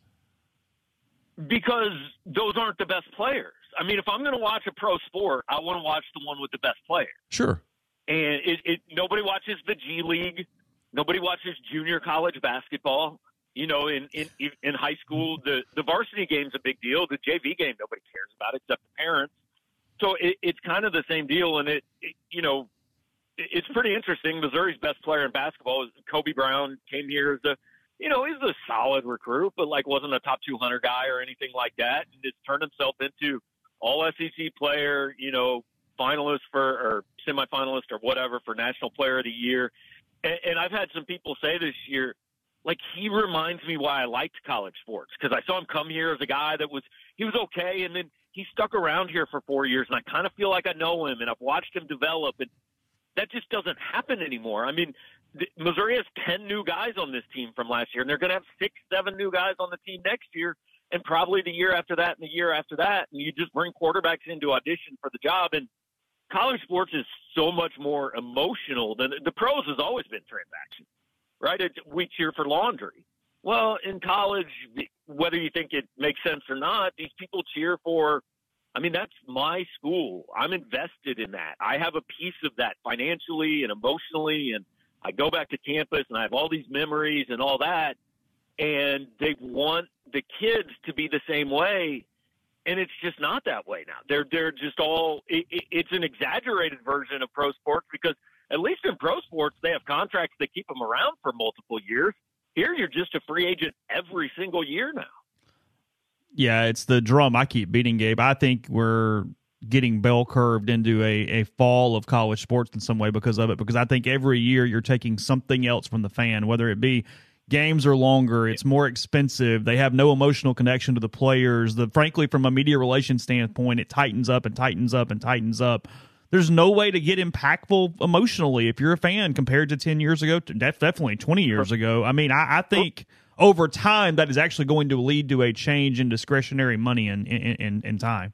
Because those aren't the best players. I mean, if I'm going to watch a pro sport, I want to watch the one with the best players. Sure. And it, it nobody watches the G League. Nobody watches junior college basketball. You know, in, in, in high school, the, the varsity game's a big deal. The J V game, nobody cares about except the parents. So it, it's kind of the same deal. And, it, it you know, it, it's pretty interesting. Missouri's best player in basketball is Kobe Brown. Came here as a, you know, he's a solid recruit, but, like, wasn't a top two hundred guy or anything like that. And just turned himself into all S E C player, you know, finalist for or semifinalist or whatever for National Player of the Year. And, and I've had some people say this year, like, he reminds me why I liked college sports, because I saw him come here as a guy that was – he was okay, and then he stuck around here for four years, and I kind of feel like I know him, and I've watched him develop, and that just doesn't happen anymore. I mean, the, Missouri has ten new guys on this team from last year, and they're going to have six, seven new guys on the team next year, and probably the year after that and the year after that, and you just bring quarterbacks in to audition for the job, and college sports is so much more emotional than – the pros has always been transaction. Right? It, we cheer for laundry. Well, in college, whether you think it makes sense or not, these people cheer for, I mean, that's my school. I'm invested in that. I have a piece of that financially and emotionally, and I go back to campus and I have all these memories and all that, and they want the kids to be the same way, and it's just not that way now. They're, they're just all, it, it, it's an exaggerated version of pro sports, because at least in pro sports, they have contracts that keep them around for multiple years. Here, you're just a free agent every single year now. Yeah, it's the drum I keep beating, Gabe. I think we're getting bell curved into a, a fall of college sports in some way because of it, because I think every year you're taking something else from the fan, whether it be games are longer, it's more expensive, they have no emotional connection to the players. The frankly, from a media relations standpoint, it tightens up and tightens up and tightens up. There's no way to get impactful emotionally if you're a fan compared to ten years ago, definitely twenty years ago. I mean, I, I think over time that is actually going to lead to a change in discretionary money in, in, in, in time.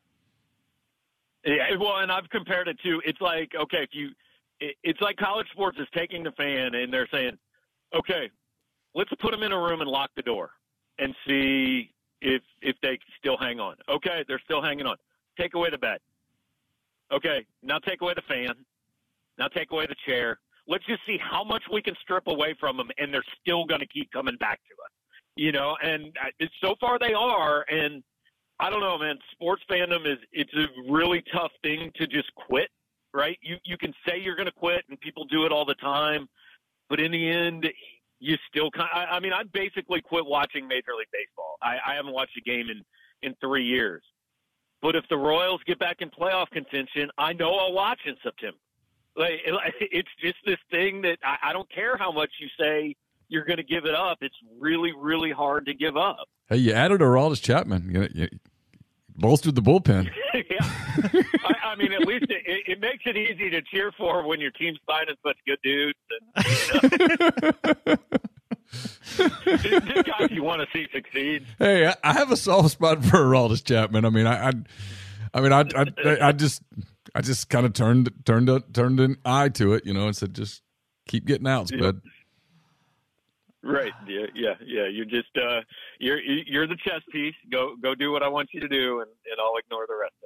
Yeah, well, and I've compared it to, it's like, okay, if you, it, it's like college sports is taking the fan and they're saying, okay, let's put them in a room and lock the door and see if if they still hang on. Okay, they're still hanging on. Take away the bet. Okay, now take away the fan. Now take away the chair. Let's just see how much we can strip away from them, and they're still going to keep coming back to us. You know, and it's, so far they are, and I don't know, man. Sports fandom is it's a really tough thing to just quit, right? You you can say you're going to quit, and people do it all the time, but in the end, you still kind of, I mean, I basically quit watching Major League Baseball. I, I haven't watched a game in, in three years. But if the Royals get back in playoff contention, I know I'll watch in September. Like, it's just this thing that I, I don't care how much you say you're going to give it up. It's really, really hard to give up. Hey, you added Aroldis Chapman. You, you bolstered the bullpen. Yeah. I, I mean, at least it, it makes it easy to cheer for when your team's signing such good dudes. And, you know. Just guys you want to see succeed. Hey, I, I have a soft spot for Aroldis Chapman. I mean, I, I, I mean, I, I, I just, I just kind of turned, turned, a, turned an eye to it, you know, and said, just keep getting outs, yeah. bud. Right. Yeah. Yeah. Yeah. You're just, uh, you're, you're the chess piece. Go, go do what I want you to do, and, and I'll ignore the rest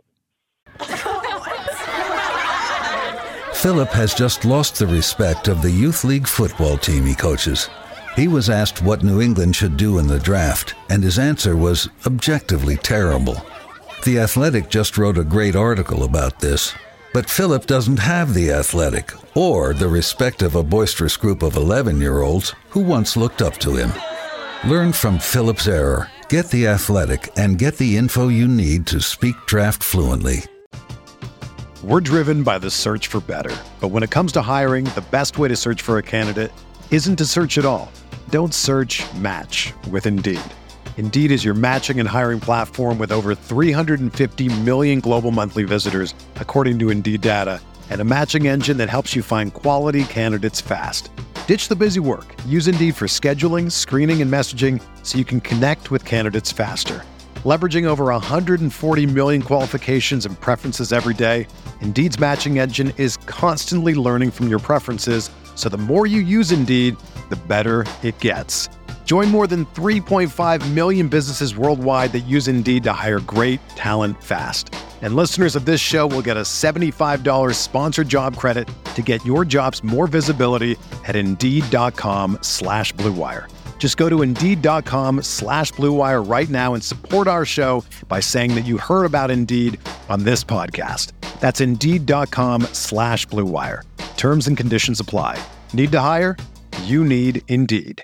of it. Philip has just lost the respect of the youth league football team he coaches. He was asked what New England should do in the draft, and his answer was objectively terrible. The Athletic just wrote a great article about this, but Philip doesn't have the Athletic or the respect of a boisterous group of eleven-year-olds who once looked up to him. Learn from Philip's error, get the Athletic, and get the info you need to speak draft fluently. We're driven by the search for better, but when it comes to hiring, the best way to search for a candidate isn't to search at all. Don't search, match with Indeed. Indeed is your matching and hiring platform with over three hundred fifty million global monthly visitors, according to Indeed data, and a matching engine that helps you find quality candidates fast. Ditch the busy work. Use Indeed for scheduling, screening, and messaging so you can connect with candidates faster. Leveraging over one hundred forty million qualifications and preferences every day, Indeed's matching engine is constantly learning from your preferences, so the more you use Indeed, the better it gets. Join more than three point five million businesses worldwide that use Indeed to hire great talent fast. And listeners of this show will get a seventy-five dollars sponsored job credit to get your jobs more visibility at Indeed.com slash Blue Wire. Just go to Indeed.com slash Blue Wire right now and support our show by saying that you heard about Indeed on this podcast. That's Indeed.com slash Blue Wire. Terms and conditions apply. Need to hire? You need Indeed.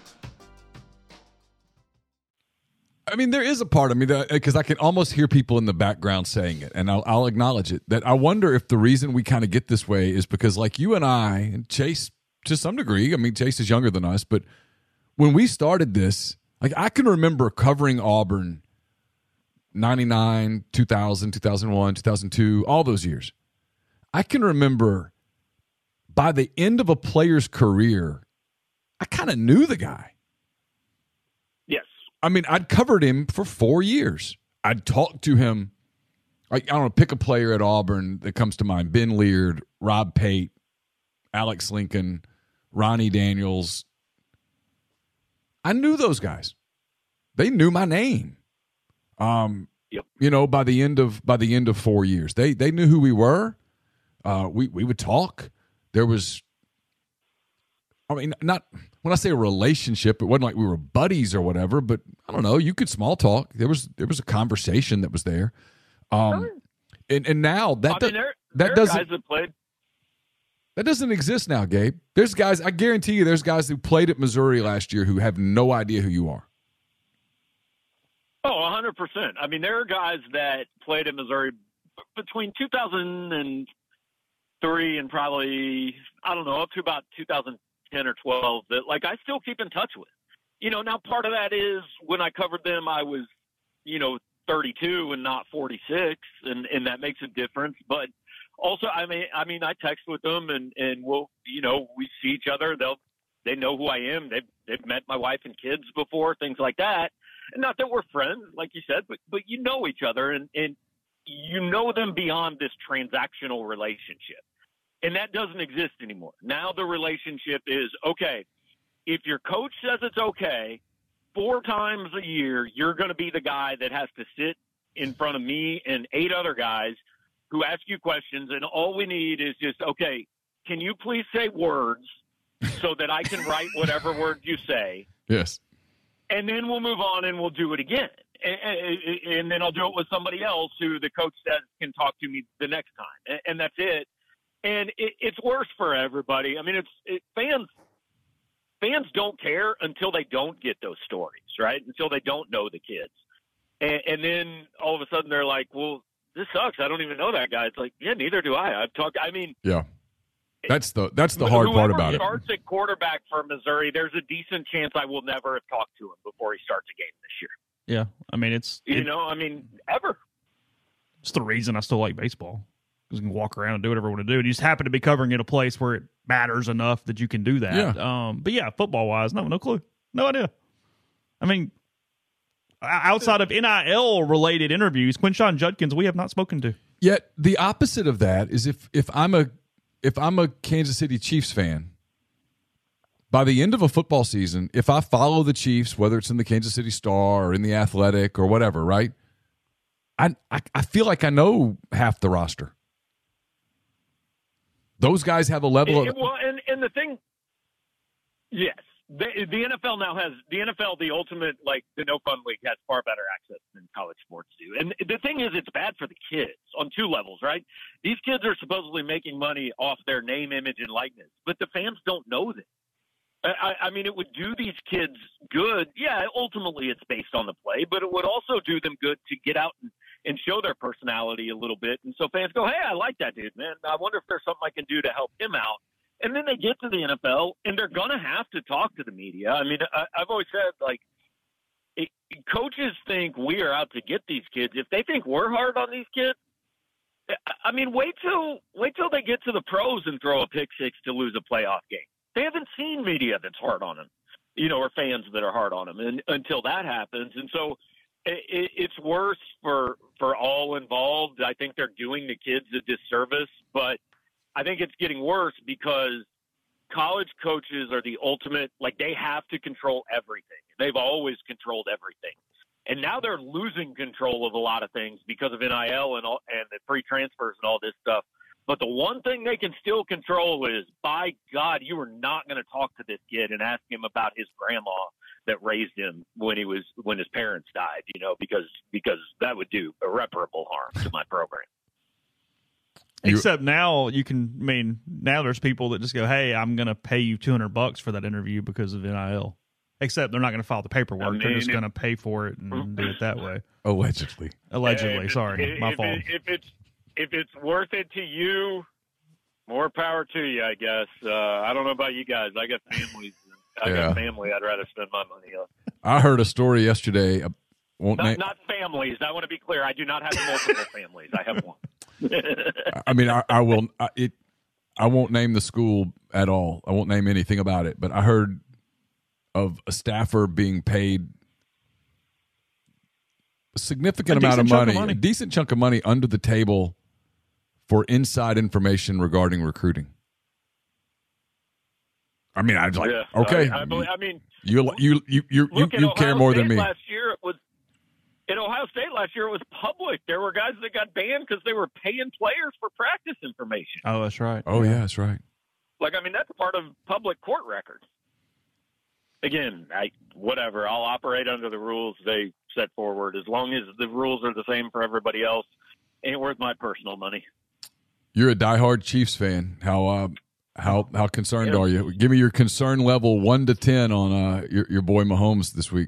I mean, there is a part of me that, because I can almost hear people in the background saying it, and I'll, I'll acknowledge it, that I wonder if the reason we kind of get this way is because, like you and I, and Chase to some degree, I mean, Chase is younger than us, but when we started this, like I can remember covering Auburn ninety-nine, two thousand, two thousand one, two thousand two, all those years. I can remember by the end of a player's career, I kind of knew the guy. I mean, I'd covered him for four years. I'd talked to him. Like, I don't know, pick a player at Auburn that comes to mind. Ben Leard, Rob Pate, Alex Lincoln, Ronnie Daniels. I knew those guys. They knew my name. Um, yep. You know, by the end of by the end of four years, they they knew who we were. Uh, we we would talk. There was, I mean, not when I say a relationship, it wasn't like we were buddies or whatever, but I don't know, you could small talk. There was there was a conversation that was there. Um, sure. and, and now that, I mean, there, that there doesn't guys that played. That doesn't exist now, Gabe. There's guys, I guarantee you there's guys who played at Missouri last year who have no idea who you are. Oh, one hundred percent. I mean, there are guys that played at Missouri between two thousand three and probably, I don't know, up to about two thousand ten or twelve that, like, I still keep in touch with. You know, now part of that is when I covered them, I was, you know, thirty-two and not forty-six, and, and that makes a difference. But also, I mean, I mean, I text with them, and, and we'll, you know, we see each other. They'll, they know who I am. They've, they've met my wife and kids before, things like that. And not that we're friends, like you said, but, but you know each other, and, and you know them beyond this transactional relationship. And that doesn't exist anymore. Now the relationship is, okay, if your coach says it's okay, four times a year, you're going to be the guy that has to sit in front of me and eight other guys who ask you questions. And all we need is just, okay, can you please say words so that I can write whatever words you say? Yes. And then we'll move on and we'll do it again. And, and, and then I'll do it with somebody else who the coach says can talk to me the next time. And, and that's it. And it, it's worse for everybody. I mean, it's it, fans. Fans don't care until they don't get those stories, right? Until they don't know the kids, and, and then all of a sudden they're like, "Well, this sucks. I don't even know that guy." It's like, yeah, neither do I. I've talked. I mean, yeah, that's the that's the hard part about it. Whoever starts at quarterback for Missouri, there's a decent chance I will never have talked to him before he starts a game this year. Yeah, I mean, it's you it, know, I mean, ever. It's the reason I still like baseball. You can walk around and do whatever you want to do. And you just happen to be covering at a place where it matters enough that you can do that. Yeah. Um, but yeah, football wise, no, no clue, no idea. I mean, outside of N I L related interviews, Quinshon Judkins, we have not spoken to. Yet the opposite of that is if if I'm a if I'm a Kansas City Chiefs fan, by the end of a football season, if I follow the Chiefs, whether it's in the Kansas City Star or in the Athletic or whatever, right? I I, I feel like I know half the roster. Those guys have a level it, of well, and, and the thing, yes, the, the N F L now has the N F L, the ultimate, like the No Fun League, has far better access than college sports do. And the thing is, it's bad for the kids on two levels, right? These kids are supposedly making money off their name, image, and likeness, but the fans don't know them. I, I mean, it would do these kids good. Yeah, ultimately it's based on the play, but it would also do them good to get out and, and show their personality a little bit. And so fans go, hey, I like that dude, man. I wonder if there's something I can do to help him out. And then they get to the N F L, and they're going to have to talk to the media. I mean, I, I've always said, like, it, coaches think we are out to get these kids. If they think we're hard on these kids, I mean, wait till wait till they get to the pros and throw a pick six to lose a playoff game. They haven't seen media that's hard on them, you know, or fans that are hard on them, and until that happens. And so it, it's worse for for all involved. I think they're doing the kids a disservice, but I think it's getting worse because college coaches are the ultimate, like they have to control everything. They've always controlled everything. And now they're losing control of a lot of things because of N I L and all, and the free transfers and all this stuff. But the one thing they can still control is, by God, you are not going to talk to this kid and ask him about his grandma that raised him when he was when his parents died, you know, because because that would do irreparable harm to my program. Except now you can, I mean, now there's people that just go, hey, I'm going to pay you two hundred bucks for that interview because of N I L. Except they're not going to file the paperwork. I mean, they're just going to pay for it and do it that way. Allegedly. Allegedly. If, Sorry. if, my if fault. It, if it's if it's worth it to you, more power to you, I guess. Uh, I don't know about you guys. I got families. I yeah. got family I'd rather spend my money on. I heard a story yesterday. I won't not, name- not families. I want to be clear. I do not have multiple families. I have one. I mean, I, I will. I, it. I won't name the school at all. I won't name anything about it. But I heard of a staffer being paid a significant a amount of money, of money, a decent chunk of money under the table for inside information regarding recruiting. I mean, I was like, yeah, okay, I, I, believe, I mean, you you you you you, you care more State than me. Last year it was in Ohio State. Last year it was public. There were guys that got banned because they were paying players for practice information. Oh, that's right. Oh yeah, that's right. Like, I mean, that's part of public court records. Again, I whatever. I'll operate under the rules they set forward as long as the rules are the same for everybody else. Ain't worth my personal money. You're a diehard Chiefs fan. How uh, how how concerned Yeah. are you? Give me your concern level one to ten on uh, your your boy Mahomes this week.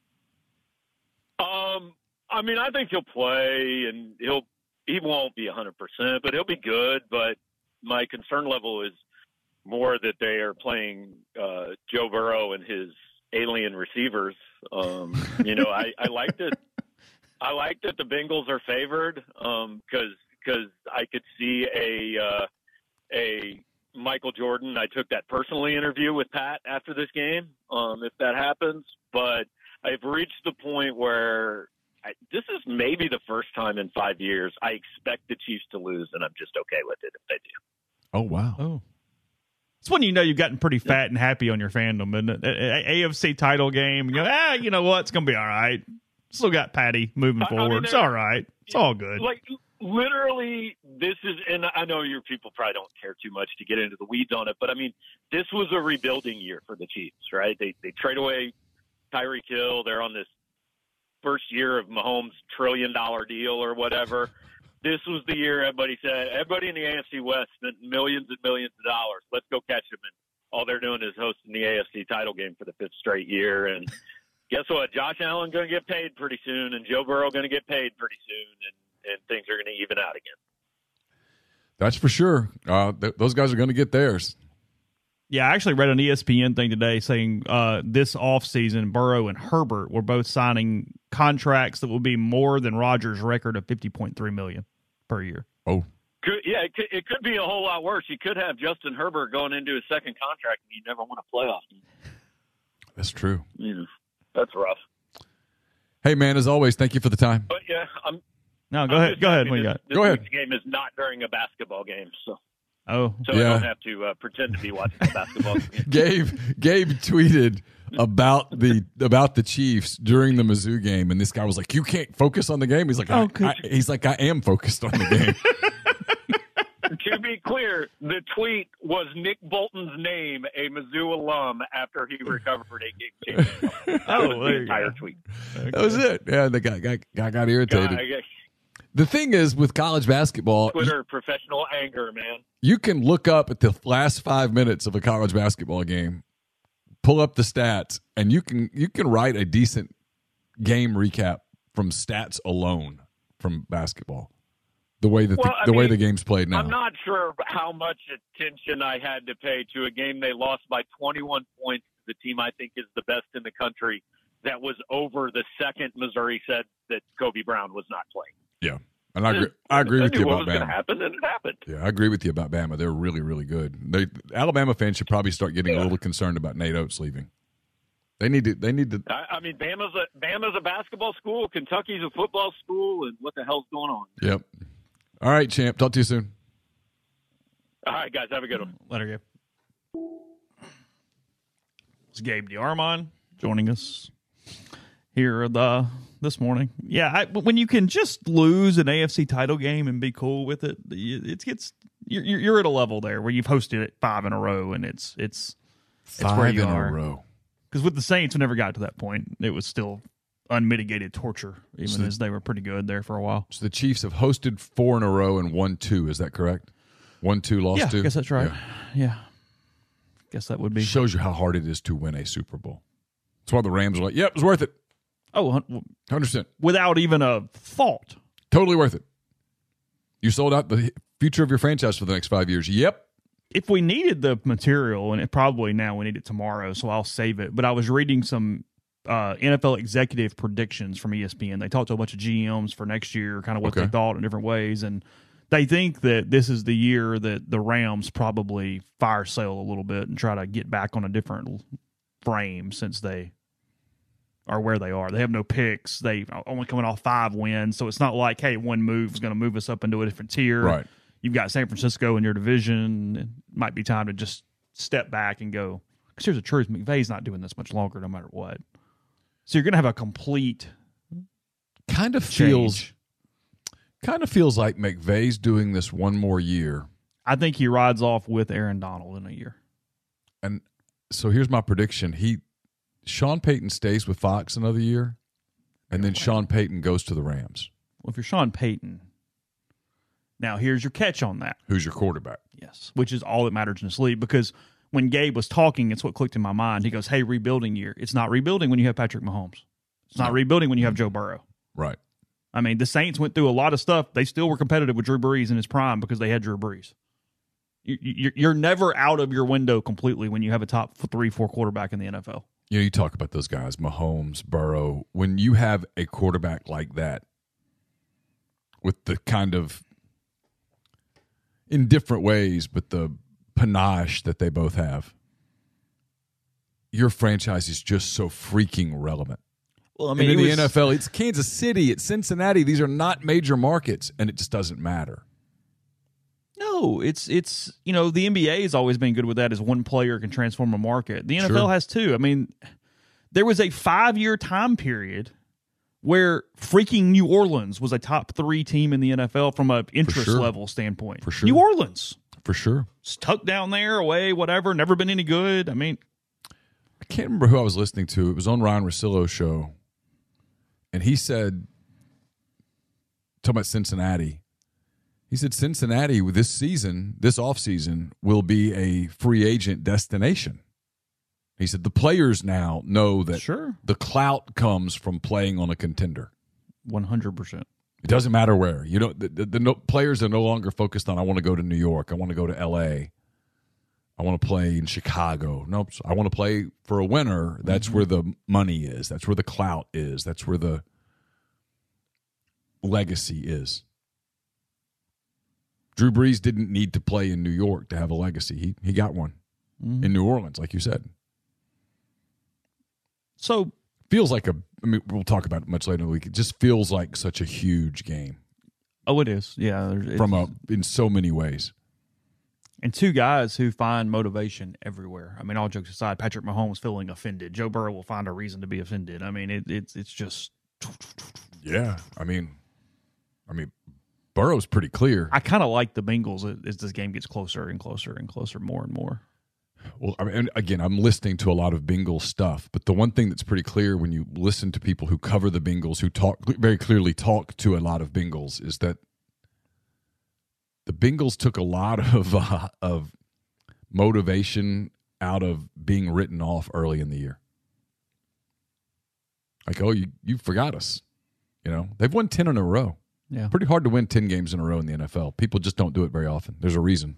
Um, I mean, I think he'll play, and he'll he won't be a hundred percent, but he'll be good. But my concern level is more that they are playing uh, Joe Burrow and his alien receivers. Um, you know, I, I like that. I like that the Bengals are favored because um, because I could see a uh, a Michael Jordan. I took that personally interview with Pat after this game. Um, if that happens, but I've reached the point where I, this is maybe the first time in five years I expect the Chiefs to lose, and I'm just okay with it if they do. Oh wow! Oh. It's when you know you've gotten pretty fat and happy on your fandom, and A F C title game. You go, ah, you know what? It's gonna be all right. Still got Patty moving I, forward. I mean, it's all right. It's all good. Like literally, this is, and I know your people probably don't care too much to get into the weeds on it, but I mean, this was a rebuilding year for the Chiefs, right? They they trade away Tyreek Hill. They're on this first year of Mahomes' trillion dollar deal or whatever. This was the year everybody said, everybody in the A F C West spent millions and millions of dollars. Let's go catch them. And all they're doing is hosting the A F C title game for the fifth straight year. And guess what? Josh Allen going to get paid pretty soon, and Joe Burrow going to get paid pretty soon, and, and things are going to even out again. That's for sure. Uh, th- those guys are going to get theirs. Yeah, I actually read an E S P N thing today saying uh, this offseason, Burrow and Herbert were both signing contracts that will be more than Rodgers' record of fifty point three million dollars per year. Oh. Could, yeah, it could, it could be a whole lot worse. You could have Justin Herbert going into his second contract, and you never won a playoff game. That's true. Yeah, that's rough. Hey, man, as always, thank you for the time. But, yeah, I'm No, go I'm ahead. just Go ahead. happy What you this, got? this Go ahead. week's game is not during a basketball game, so Oh, so Yeah. I don't have to uh, pretend to be watching a basketball game. Gabe Gabe tweeted about the about the Chiefs during the Mizzou game, and this guy was like, "You can't focus on the game." He's like, Oh, I, could I, "He's like, I am focused on the game." To be clear, the tweet was Nick Bolton's name, a Mizzou alum, after he recovered a game championship. That Oh, was there the you entire go. tweet. That was it. Yeah, the guy guy, guy got irritated. God, I- The thing is, with college basketball, Twitter professional anger, man. you can look up at the last five minutes of a college basketball game, pull up the stats, and you can you can write a decent game recap from stats alone from basketball. The way that Well, the, I the way mean, the game's played now. I'm not sure how much attention I had to pay to a game they lost by twenty-one points to the team I think is the best in the country. That was over the second Missouri said that Kobe Brown was not playing. Yeah, And I agree, I agree I with knew you what about was going to Bama. happen, and it happened. Yeah, I agree with you about Bama. They're really, really good. They Alabama fans should probably start getting Yeah. a little concerned about Nate Oates leaving. They need to. They need to. I, I mean, Bama's a Bama's a basketball school. Kentucky's a football school, and what the hell's going on? Yep. All right, champ. Talk to you soon. All right, guys, have a good one. Later, Gabe. It's Gabe DeArmond joining us here the this morning. Yeah, I, when you can just lose an A F C title game and be cool with it, it gets you're you're at a level there where you've hosted it five in a row, and it's it's it's Five where you in are. a row. Because with the Saints, we never got to that point. It was still unmitigated torture, even So- as they were pretty good there for a while. So the Chiefs have hosted four in a row and won two. Is that correct? One, two, lost Yeah, two. I guess that's right. Yeah. Yeah, guess that would be. Shows you how hard it is to win a Super Bowl. That's why the Rams are like, "Yep, it was worth it. Oh, hun- one hundred percent, without even a thought. totally worth it." You sold out the future of your franchise for the next five years. Yep. If we needed the material, and it probably now we need it tomorrow, so I'll save it. But I was reading some uh, N F L executive predictions from E S P N. They talked to a bunch of G Ms for next year, kind of what Okay. they thought in different ways, and they think that this is the year that the Rams probably fire sale a little bit and try to get back on a different frame since they are where they are. They have no picks. They only coming off five wins, so it's not like, hey, one move is going to move us up into a different tier. Right. You've got San Francisco in your division. It might be time to just step back and go. Because here's the truth: McVay's not doing this much longer, no matter what. So you're going to have a complete Kind of change. feels, kind of feels like McVay's doing this one more year. I think he rides off with Aaron Donald in a year. And so here's my prediction: He, Sean Payton stays with Fox another year, and then Sean Payton goes to the Rams. Well, if you're Sean Payton, now here's your catch on that. Who's your quarterback? Yes, which is all that matters in this league, because when Gabe was talking, it's what clicked in my mind. He goes, hey, rebuilding year. It's not rebuilding when you have Patrick Mahomes. It's not No. rebuilding when you have Joe Burrow. Right. I mean, the Saints went through a lot of stuff. They still were competitive with Drew Brees in his prime because they had Drew Brees. You- you- You're never out of your window completely when you have a top three, four quarterback in the N F L. You know, you talk about those guys, Mahomes, Burrow. When you have a quarterback like that, with the kind of, in different ways, but the panache that they both have, your franchise is just so freaking relevant. Well, I And in the N F L, it's Kansas City, it's Cincinnati. These are not major markets, and it just doesn't matter. No, it's it's you know the N B A has always been good with that, as one player can transform a market. The N F L Sure. has too. I mean, there was a five year time period where freaking New Orleans was a top three team in the N F L from a interest sure. level standpoint. For sure. New Orleans, For sure. stuck down there, away, whatever, never been any good. I mean, I can't remember who I was listening to. It was on Ryan Russillo's show. And he said, talking about Cincinnati, he said Cincinnati with this season, this offseason, will be a free agent destination. He said the players now know that Sure. the clout comes from playing on a contender. one hundred percent. It doesn't matter where. You know, the, the, the no, players are no longer focused on, I want to go to New York. I want to go to L A. I want to play in Chicago. Nope. I want to play for a winner. That's Mm-hmm. where the money is. That's where the clout is. That's where the legacy is. Drew Brees didn't need to play in New York to have a legacy. He he got one Mm-hmm. in New Orleans, like you said. So Feels like a, I mean, we'll talk about it much later in the week. It just feels like such a huge game oh, it is. Yeah, there's- from it's- a, in so many ways. And two guys who find motivation everywhere. I mean, all jokes aside, Patrick Mahomes feeling offended. Joe Burrow will find a reason to be offended. I mean, it, it's it's just. Yeah, I mean, I mean, Burrow's pretty clear. I kind of like the Bengals as this game gets closer and closer and closer, more and more. Well, I mean, and again, I'm listening to a lot of Bengals stuff, but the one thing that's pretty clear when you listen to people who cover the Bengals, who talk very clearly talk to a lot of Bengals, is that the Bengals took a lot of uh, of motivation out of being written off early in the year. Like, oh, you you forgot us. You know, they've won ten in a row. Yeah. Pretty hard to win ten games in a row in the N F L. People just don't do it very often. There's a reason.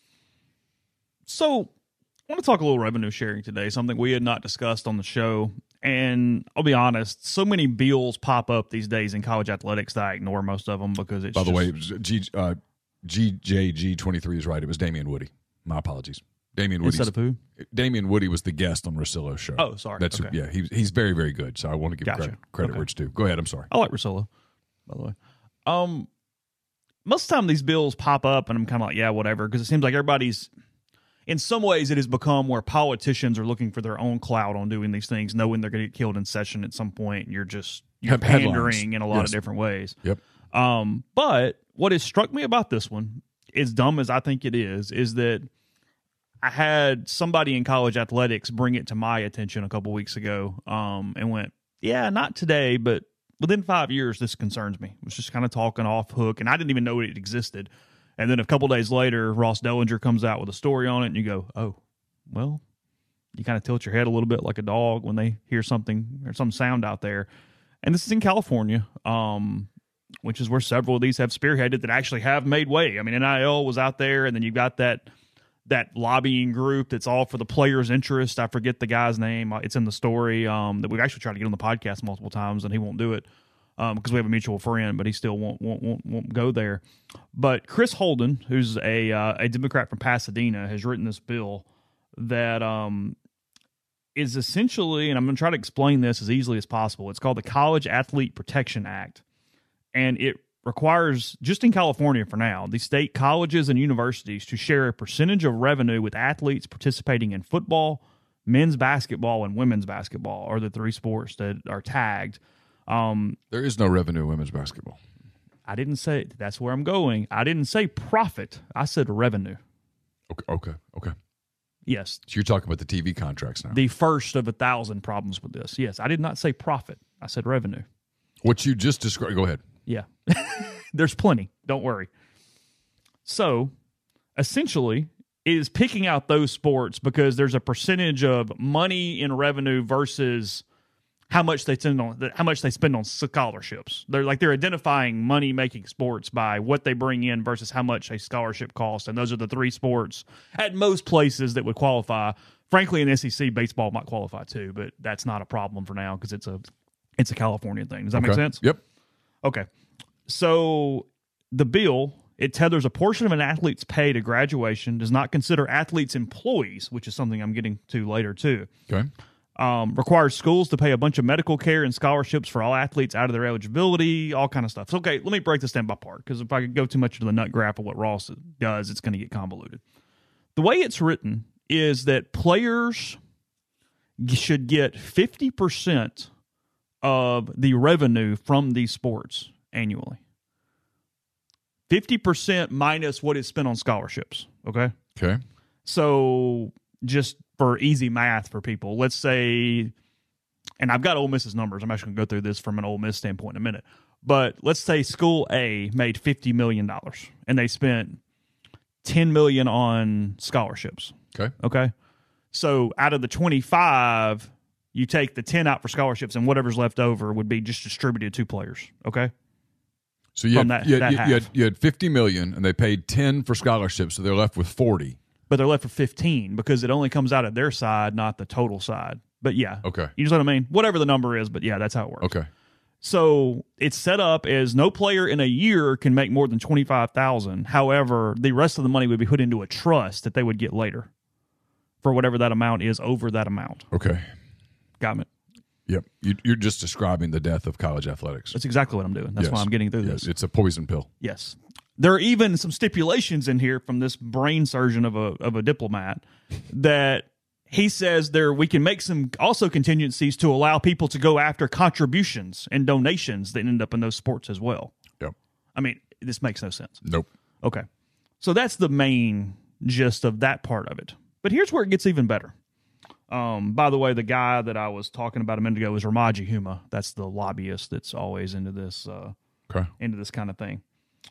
So, I want to talk a little revenue sharing today, something we had not discussed on the show. And I'll be honest, so many bills pop up these days in college athletics that I ignore most of them because it's By the just, way, it was G, uh, G J G twenty-three is right. It was Damian Woody. My apologies. Damian Woody. Instead of who? Damian Woody was the guest on Russillo's show. Oh, sorry. That's Okay. yeah. He's he's very very good. So I want to give Gotcha. credit, credit Okay. where it's due. Go ahead. I'm sorry. I like Russillo, by the way. Um, most of the time these bills pop up and I'm kind of like, yeah, whatever, because it seems like everybody's, in some ways it has become where politicians are looking for their own clout on doing these things, knowing they're going to get killed in session at some point, and you're just you're Have headlines. pandering in a lot Yes. of different ways. Yep. Um, but what has struck me about this one, as dumb as I think it is, is that I had somebody in college athletics bring it to my attention a couple weeks ago, um, and went, yeah, not today, but within five years, this concerns me. It was just kind of talking off hook, and I didn't even know it existed. And then a couple days later, Ross Dellinger comes out with a story on it, and you go, oh, well, you kind of tilt your head a little bit like a dog when they hear something or some sound out there. And this is in California, um, which is where several of these have spearheaded that actually have made way. I mean, N I L was out there, and then you've got that that lobbying group that's all for the players' interest. I forget the guy's name. It's in the story um, that we've actually tried to get on the podcast multiple times, and he won't do it um, because we have a mutual friend, but he still won't won't won't, won't go there. But Chris Holden, who's a uh, a Democrat from Pasadena, has written this bill that um, is essentially, and I'm going to try to explain this as easily as possible. It's called the College Athlete Protection Act, and it requires, just in California for now, the state colleges and universities to share a percentage of revenue with athletes participating in football, men's basketball, and women's basketball are the three sports that are tagged. Um, There is no revenue in women's basketball. I didn't say, that's where I'm going. I didn't say profit. I said revenue. Okay. Okay. Okay. Yes. So you're talking about the T V contracts now. The first of a thousand problems with this. Yes, I did not say profit. I said revenue. What you just described. Go ahead. Yeah. There's plenty. Don't worry. So, essentially, it is picking out those sports because there's a percentage of money in revenue versus how much they spend on how much they spend on scholarships. They're like they're identifying money making sports by what they bring in versus how much a scholarship costs, and those are the three sports at most places that would qualify. Frankly, in the S E C, baseball might qualify too, but that's not a problem for now because it's a it's a California thing. Does that Okay. make sense? Yep. Okay. So the bill, it tethers a portion of an athlete's pay to graduation, does not consider athletes employees, which is something I'm getting to later too. Okay. Um, requires schools to pay a bunch of medical care and scholarships for all athletes out of their eligibility, all kind of stuff. So, okay, let me break this down by part because if I could go too much into the nut graph of what Ross does, it's going to get convoluted. The way it's written is that players should get fifty percent of the revenue from these sports annually. fifty percent minus what is spent on scholarships, okay? Okay. So just for easy math for people, let's say, and I've got Ole Miss's numbers. I'm actually going to go through this from an Ole Miss standpoint in a minute. But let's say School A made fifty million dollars and they spent ten million dollars on scholarships. Okay. Okay. So out of the twenty-five, you take the ten out for scholarships and whatever's left over would be just distributed to players. Okay. So you From had, that- you, had, that you, you had half. you had fifty million and they paid ten for scholarships, so they're left with forty. But they're left for fifteen because it only comes out of their side, not the total side. But yeah. Okay. You know what I mean? Whatever the number is, but yeah, that's how it works. Okay. So it's set up as no player in a year can make more than twenty-five thousand dollars. However, the rest of the money would be put into a trust that they would get later for whatever that amount is over that amount. Okay. Got it? Yep. You, you're just describing the death of college athletics. That's exactly what I'm doing. That's Yes. why I'm getting through Yes. this. It's a poison pill. Yes. There are even some stipulations in here from this brain surgeon of a of a diplomat that he says there we can make some also contingencies to allow people to go after contributions and donations that end up in those sports as well. Yep. I mean, this makes no sense. Nope. Okay. So that's the main gist of that part of it. But here's where it gets even better. Um, by the way, the guy that I was talking about a minute ago is Ramaji Huma. That's the lobbyist that's always into this uh, Okay. into this kind of thing.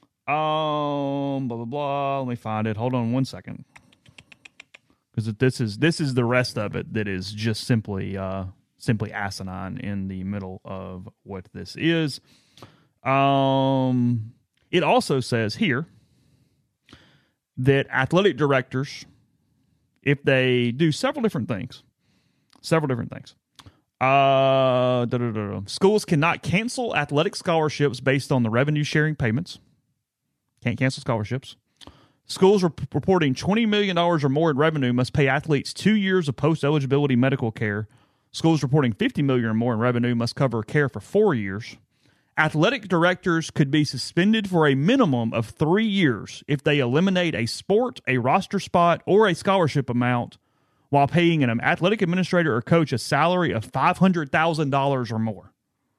Um, blah blah blah. Let me find it. Hold on one second, because this is this is the rest of it that is just simply uh, simply asinine in the middle of what this is. Um, it also says here that athletic directors, if they do several different things, several different things, Uh, da, da, da, da. Schools cannot cancel athletic scholarships based on the revenue sharing payments. Can't cancel scholarships. Schools rep- reporting twenty million dollars or more in revenue must pay athletes two years of post-eligibility medical care. Schools reporting fifty million dollars or more in revenue must cover care for four years. Athletic directors could be suspended for a minimum of three years if they eliminate a sport, a roster spot, or a scholarship amount while paying an athletic administrator or coach a salary of five hundred thousand dollars or more.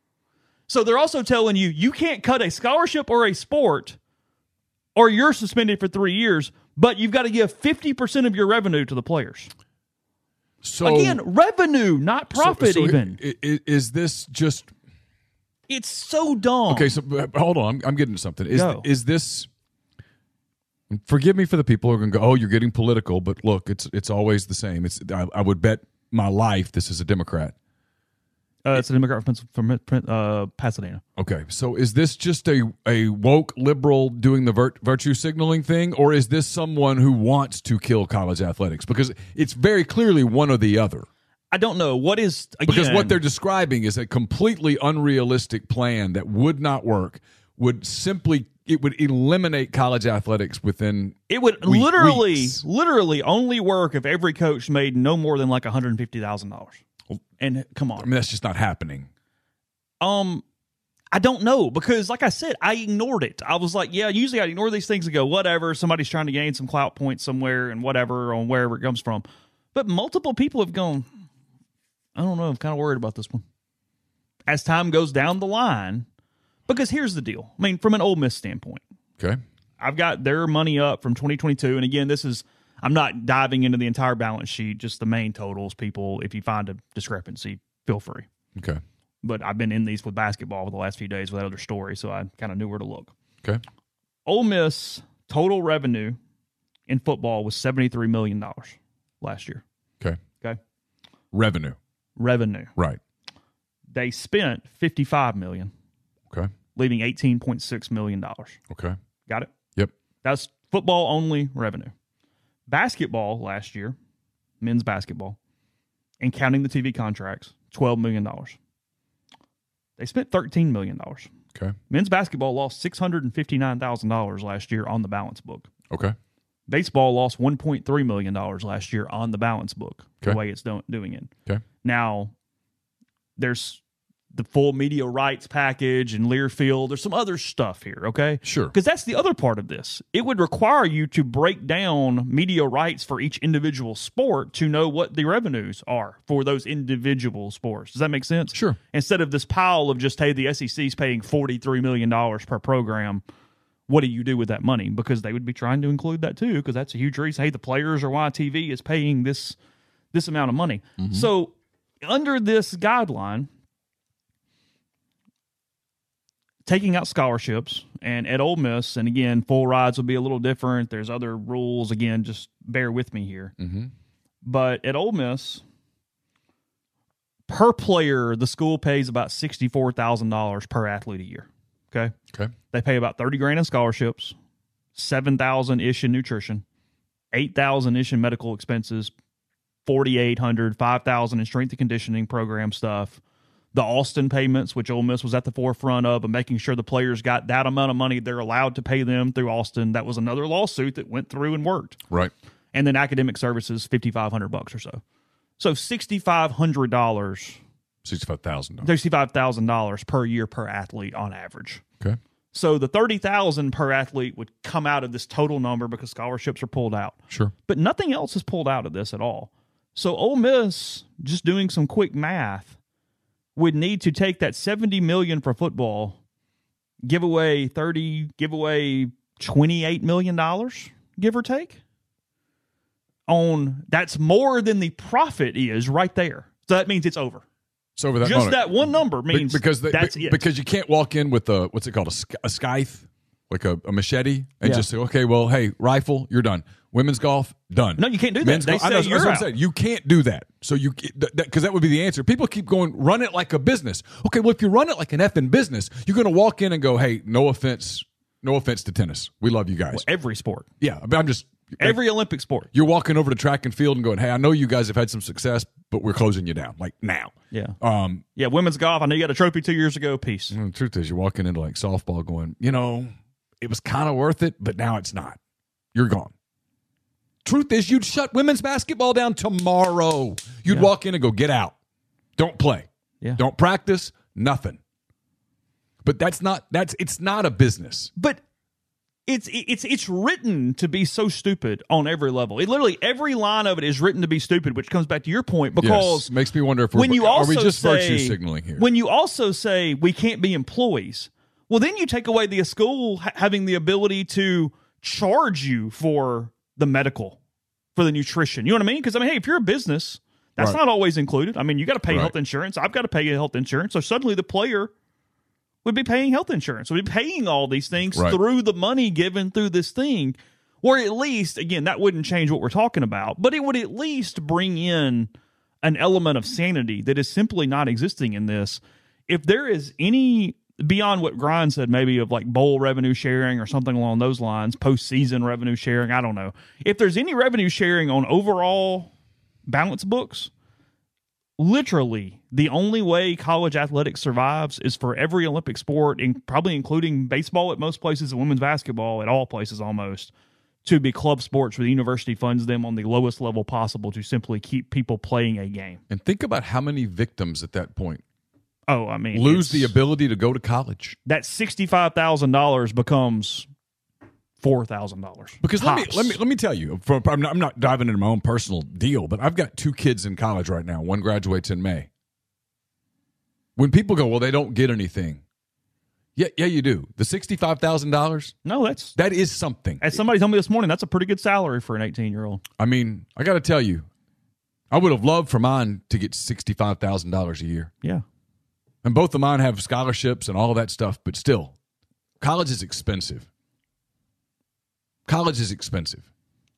So they're also telling you you can't cut a scholarship or a sport or you're suspended for three years, but you've got to give fifty percent of your revenue to the players. So again, revenue, not profit so, so even. Is, is this just... It's so dumb. Okay, so hold on. I'm, I'm getting to something. Is, Go. is this... Forgive me for the people who are going to go, oh, you're getting political, but look, it's it's always the same. It's I, I would bet my life this is a Democrat. Uh, it's a Democrat from, from uh, Pasadena. Okay, so is this just a, a woke liberal doing the vir- virtue signaling thing, or is this someone who wants to kill college athletics? Because it's very clearly one or the other. I don't know. What is... Again, because what they're describing is a completely unrealistic plan that would not work, would simply... It would eliminate college athletics within It would week, literally, weeks. literally only work if every coach made no more than like one hundred fifty thousand dollars. And come on. I mean, that's just not happening. Um, I don't know because, like I said, I ignored it. I was like, yeah, usually I ignore these things and go, whatever. Somebody's trying to gain some clout points somewhere and whatever on wherever it comes from. But multiple people have gone, I don't know. I'm kind of worried about this one. As time goes down the line, because here's the deal. I mean, from an Ole Miss standpoint, okay, I've got their money up from twenty twenty-two. And again, this is, I'm not diving into the entire balance sheet, just the main totals. People, if you find a discrepancy, feel free. Okay. But I've been in these with basketball for the last few days with that other story, so I kind of knew where to look. Okay. Ole Miss total revenue in football was seventy-three million dollars last year. Okay. Okay. Revenue. Revenue. Right. They spent fifty-five million dollars. Okay. Leaving eighteen point six million dollars. Okay. Got it? Yep. That's football only revenue. Basketball last year, men's basketball, and counting the T V contracts, twelve million dollars. They spent thirteen million dollars. Okay. Men's basketball lost six hundred fifty-nine thousand dollars last year on the balance book. Okay. Baseball lost one point three million dollars last year on the balance book, okay. the way it's do- doing it. Okay. Now, there's the full media rights package and Learfield. There's some other stuff here, okay? Sure. Because that's the other part of this. It would require you to break down media rights for each individual sport to know what the revenues are for those individual sports. Does that make sense? Sure. Instead of this pile of just, hey, the S E C is paying forty-three million dollars per program, what do you do with that money? Because they would be trying to include that too, because that's a huge reason. Hey, the players or Y T V is paying this, this amount of money. Mm-hmm. So under this guideline, taking out scholarships, and at Ole Miss, and again, full rides will be a little different. There's other rules. Again, just bear with me here. Mm-hmm. But at Ole Miss, per player, the school pays about sixty-four thousand dollars per athlete a year. Okay? Okay. They pay about thirty grand in scholarships, seven thousand ish in nutrition, eight thousand ish in medical expenses, forty-eight hundred, five thousand in strength and conditioning program stuff. The Austin payments, which Ole Miss was at the forefront of, and making sure the players got that amount of money they're allowed to pay them through Austin. That was another lawsuit that went through and worked. Right. And then academic services, fifty-five hundred bucks or so. So sixty-five hundred dollars, sixty-five thousand dollars, sixty-five thousand dollars per year per athlete on average. Okay. So the thirty thousand per athlete would come out of this total number because scholarships are pulled out. Sure. But nothing else is pulled out of this at all. So Ole Miss, just doing some quick math, would need to take that seventy million dollars for football, give away thirty, give away twenty-eight million dollars, give or take. On that's more than the profit is right there. So that means it's over. It's over that Just moment. that one number means Be- because they, that's be- it. Because you can't walk in with a what's it called a, sk- a scythe, like a, a machete, and Yeah. just say, okay, well, hey, rifle, you're done. Women's golf, done. No, you can't do that. Men's They golf, I say know, that's you're what I'm out. saying. You can't do that. So you because that, 'cause that would be the answer. People keep going, run it like a business. Okay, well, if you run it like an effing business, you're going to walk in and go, hey, no offense, no offense to tennis. We love you guys. Well, every sport. Yeah, but I'm just Every Olympic sport. You're walking over to track and field and going, hey, I know you guys have had some success, but we're closing you down, like now. Yeah. Um, yeah, women's golf, I know you got a trophy two years ago. Peace. The truth is, you're walking into like softball going, you know, it was kind of worth it, but now it's not. You're gone. Truth is, you'd shut women's basketball down tomorrow. You'd Yeah. walk in and go, get out. Don't play. Yeah. Don't practice. Nothing. But that's not, that's, it's not a business. But it's it's it's written to be so stupid on every level. It literally every line of it is written to be stupid, which comes back to your point because yes. Makes me wonder if we're, when you are also we just say, virtue signaling here? When you also say we can't be employees, well, then you take away the school ha- having the ability to charge you for the medical, for the nutrition. You know what I mean? Because I mean, hey, if you're a business, that's Right. not always included. I mean, you got to pay Right. health insurance. I've got to pay health insurance. So suddenly the player would be paying health insurance. Would be paying all these things Right. through the money given through this thing. Or at least, again, that wouldn't change what we're talking about, but it would at least bring in an element of sanity that is simply not existing in this. If there is any, beyond what Grind said, maybe of like bowl revenue sharing or something along those lines, postseason revenue sharing, I don't know. If there's any revenue sharing on overall balance books, literally the only way college athletics survives is for every Olympic sport, and probably including baseball at most places and women's basketball at all places almost, to be club sports where the university funds them on the lowest level possible to simply keep people playing a game. And think about how many victims at that point Oh, I mean, lose the it's- ability to go to college. that sixty-five thousand dollars becomes four thousand dollars. Because let me let me let me tell you, from, I'm, not, I'm not diving into my own personal deal, but I've got two kids in college right now. One graduates in May. When people go, well, they don't get anything. Yeah, yeah, you do. The sixty-five thousand dollars. No, that's that is something. As somebody told me this morning, that's a pretty good salary for an eighteen-year-old. I mean, I got to tell you, I would have loved for mine to get sixty-five thousand dollars a year. Yeah. And both of mine have scholarships and all that stuff, but still, college is expensive. College is expensive.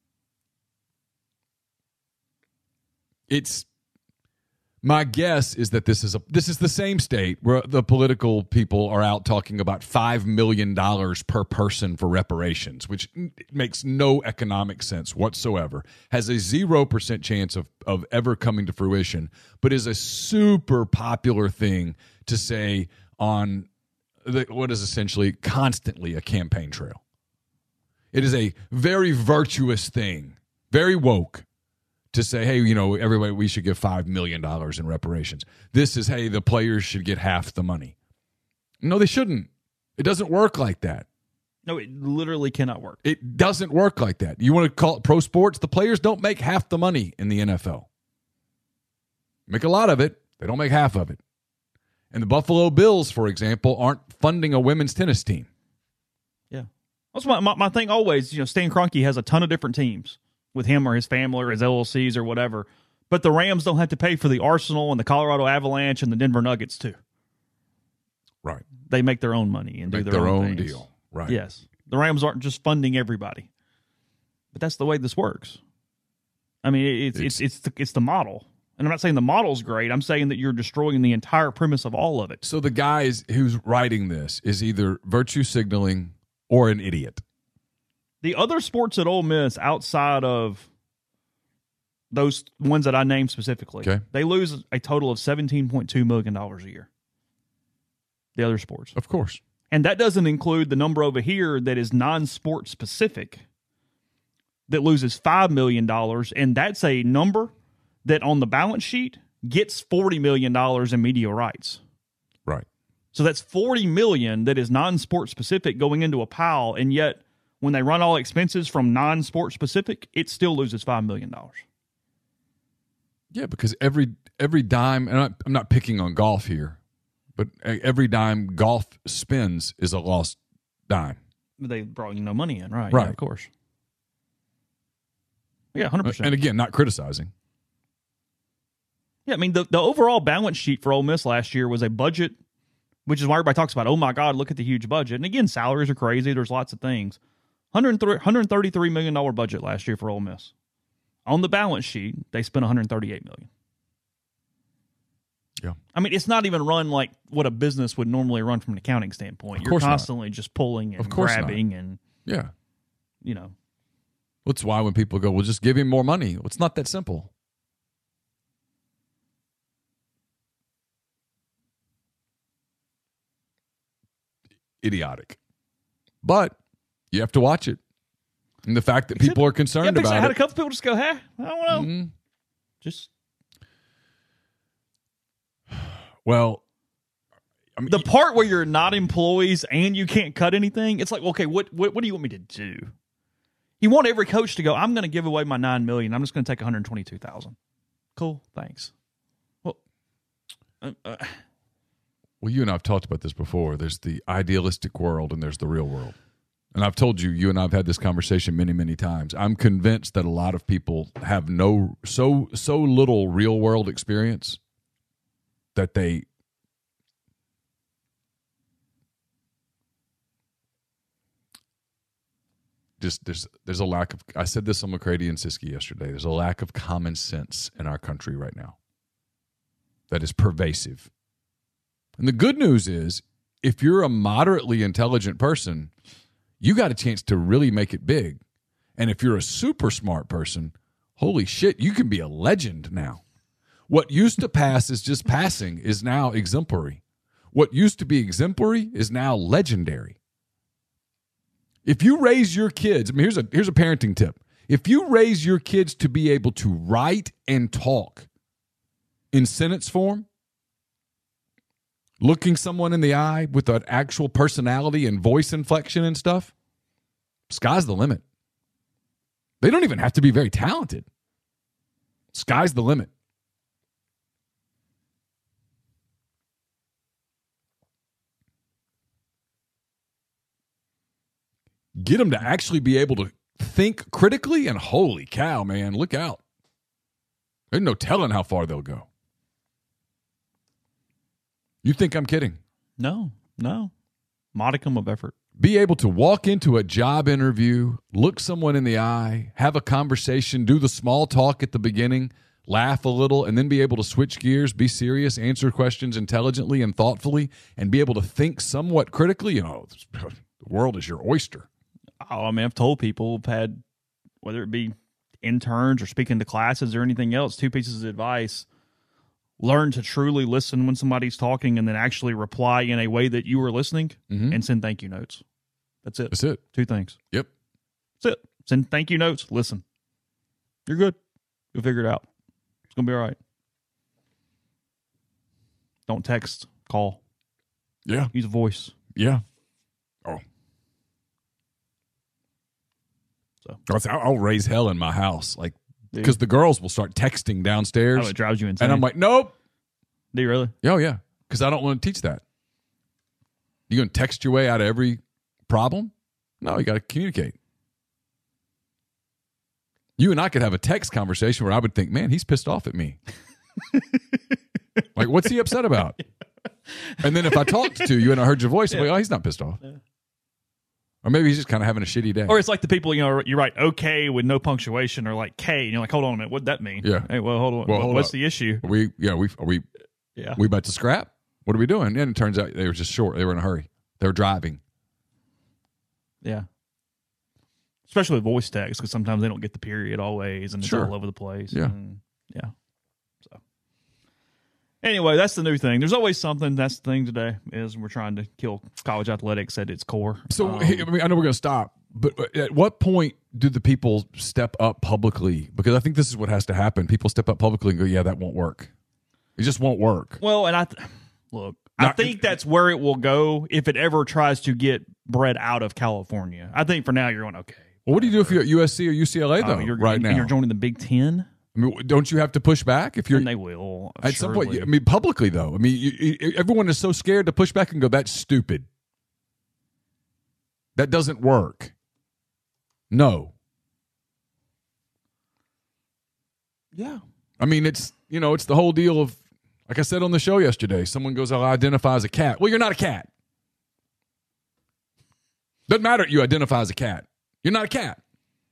It's my guess is that this is a this is the same state where the political people are out talking about five million dollars per person for reparations, which makes no economic sense whatsoever, has a zero percent chance of, of ever coming to fruition, but is a super popular thing to say on the, what is essentially constantly a campaign trail. It is a very virtuous thing, very woke, to say, hey, you know, everybody, we should give five million dollars in reparations. This is, hey, the players should get half the money. No, they shouldn't. It doesn't work like that. No, it literally cannot work. It doesn't work like that. You want to call it pro sports? The players don't make half the money in the N F L. Make a lot of it. They don't make half of it. And the Buffalo Bills, for example, aren't funding a women's tennis team. Yeah. That's my, my, my thing always. You know, Stan Kroenke has a ton of different teams with him or his family or his L L Cs or whatever. But the Rams don't have to pay for the Arsenal and the Colorado Avalanche and the Denver Nuggets too. Right. They make their own money and Make do their, their own, own things. deal. Right. Yes. The Rams aren't just funding everybody. But that's the way this works. I mean, it's it's it's the, it's the model. And I'm not saying the model's great. I'm saying that you're destroying the entire premise of all of it. So the guy who's writing this is either virtue signaling or an idiot. The other sports at Ole Miss outside of those ones that I named specifically, Okay. they lose a total of seventeen point two million dollars a year. The other sports. Of course. And that doesn't include the number over here that is non-sport specific that loses five million dollars. And that's a number that on the balance sheet gets forty million dollars in media rights. Right. So that's forty million dollars that is non-sport specific going into a pile, and yet when they run all expenses from non-sport specific, it still loses five million dollars. Yeah, because every every dime, and I'm not, I'm not picking on golf here, but every dime golf spends is a lost dime. They brought you no money in, right? Right. Yeah, of course. Yeah, one hundred percent. And again, not criticizing. Yeah, I mean, the, the overall balance sheet for Ole Miss last year was a budget, which is why everybody talks about, oh, my God, look at the huge budget. And again, salaries are crazy. There's lots of things. one hundred thirty-three million dollars budget last year for Ole Miss. On the balance sheet, they spent one hundred thirty-eight million dollars. Yeah. I mean, it's not even run like what a business would normally run from an accounting standpoint. Of You're course not. constantly just pulling and Of course grabbing not. and, Yeah. you know. That's why when people go, well, just give him more money. Well, it's not that simple. Idiotic. But you have to watch it. And the fact that Except, people are concerned yeah, about I had it. a couple people just go, hey, I don't know. Mm-hmm. Just. Well, I mean, the part where you're not employees and you can't cut anything, it's like, okay, what what, what do you want me to do? You want every coach to go, I'm going to give away my nine million dollars. I'm just going to take one hundred twenty-two thousand dollars. Cool, thanks. Well, uh, uh, well, you and I have talked about this before. There's the idealistic world and there's the real world. And I've told you, you and I have had this conversation many, many times. I'm convinced that a lot of people have no so so little real world experience that they just there's there's a lack of. I said this on McCready and Siskey yesterday. There's a lack of common sense in our country right now that is pervasive. And the good news is, if you're a moderately intelligent person, you got a chance to really make it big. And if you're a super smart person, holy shit, you can be a legend now. What used to pass as just passing is now exemplary. What used to be exemplary is now legendary. If you raise your kids, I mean, here's a here's a parenting tip. If you raise your kids to be able to write and talk in sentence form, looking someone in the eye with an actual personality and voice inflection and stuff, sky's the limit. They don't even have to be very talented. Sky's the limit. Get them to actually be able to think critically, and holy cow, man, look out. There's no telling how far they'll go. You think I'm kidding? No, no. Modicum of effort. Be able to walk into a job interview, look someone in the eye, have a conversation, do the small talk at the beginning, laugh a little, and then be able to switch gears, be serious, answer questions intelligently and thoughtfully, and be able to think somewhat critically. You know, the world is your oyster. Oh, I mean, I've told people who've had, whether it be interns or speaking to classes or anything else, two pieces of advice. Learn to truly listen when somebody's talking and then actually reply in a way that you were listening, mm-hmm. and send thank you notes. That's it. That's it. Two things. Yep. That's it. Send thank you notes. Listen. You're good. You'll figure it out. It's going to be all right. Don't text. Call. Yeah. Use a voice. Yeah. Oh. So I'll raise hell in my house. Like, because the girls will start texting downstairs. Oh, it drives you insane. And I'm like, nope. Do you really? Oh, yeah. Because I don't want to teach that. You going to text your way out of every problem? No, you got to communicate. You and I could have a text conversation where I would think, man, he's pissed off at me. Like, what's he upset about? And then if I talked to you and I heard your voice, I'm like, oh, he's not pissed off. Yeah. Or maybe he's just kind of having a shitty day. Or it's like the people, you know, you write okay with no punctuation, or like K, and you're like, hold on a minute, what'd that mean? Yeah. Hey, well, hold on. Well, well, hold what's up. the issue? Are we, yeah, we, are we, yeah. we about to scrap? What are we doing? And it turns out they were just short. They were in a hurry. They were driving. Yeah. Especially with voice text, because sometimes they don't get the period always, and it's Sure. all over the place. Yeah. And, yeah. So anyway, that's the new thing. There's always something. That's the thing today, is we're trying to kill college athletics at its core. So Um, I mean, I know we're going to stop, but at what point do the people step up publicly? Because I think this is what has to happen. People step up publicly and go, yeah, that won't work. It just won't work. Well, and I th- look, I Now, think if- that's where it will go if it ever tries to get bred out of California. I think for now you're going, okay. Well, what do you do if you're at U S C or U C L A, though, Oh, you're, right and now? you're joining the Big Ten? I mean, don't you have to push back if you're And they will. at some surely. point? I mean, publicly though. I mean, you, you, everyone is so scared to push back and go, "That's stupid. That doesn't work." No. Yeah. I mean, it's you know, it's the whole deal of, like I said on the show yesterday. Someone goes, "I'll identify as a cat." Well, you're not a cat. Doesn't matter if you identify as a cat. You're not a cat.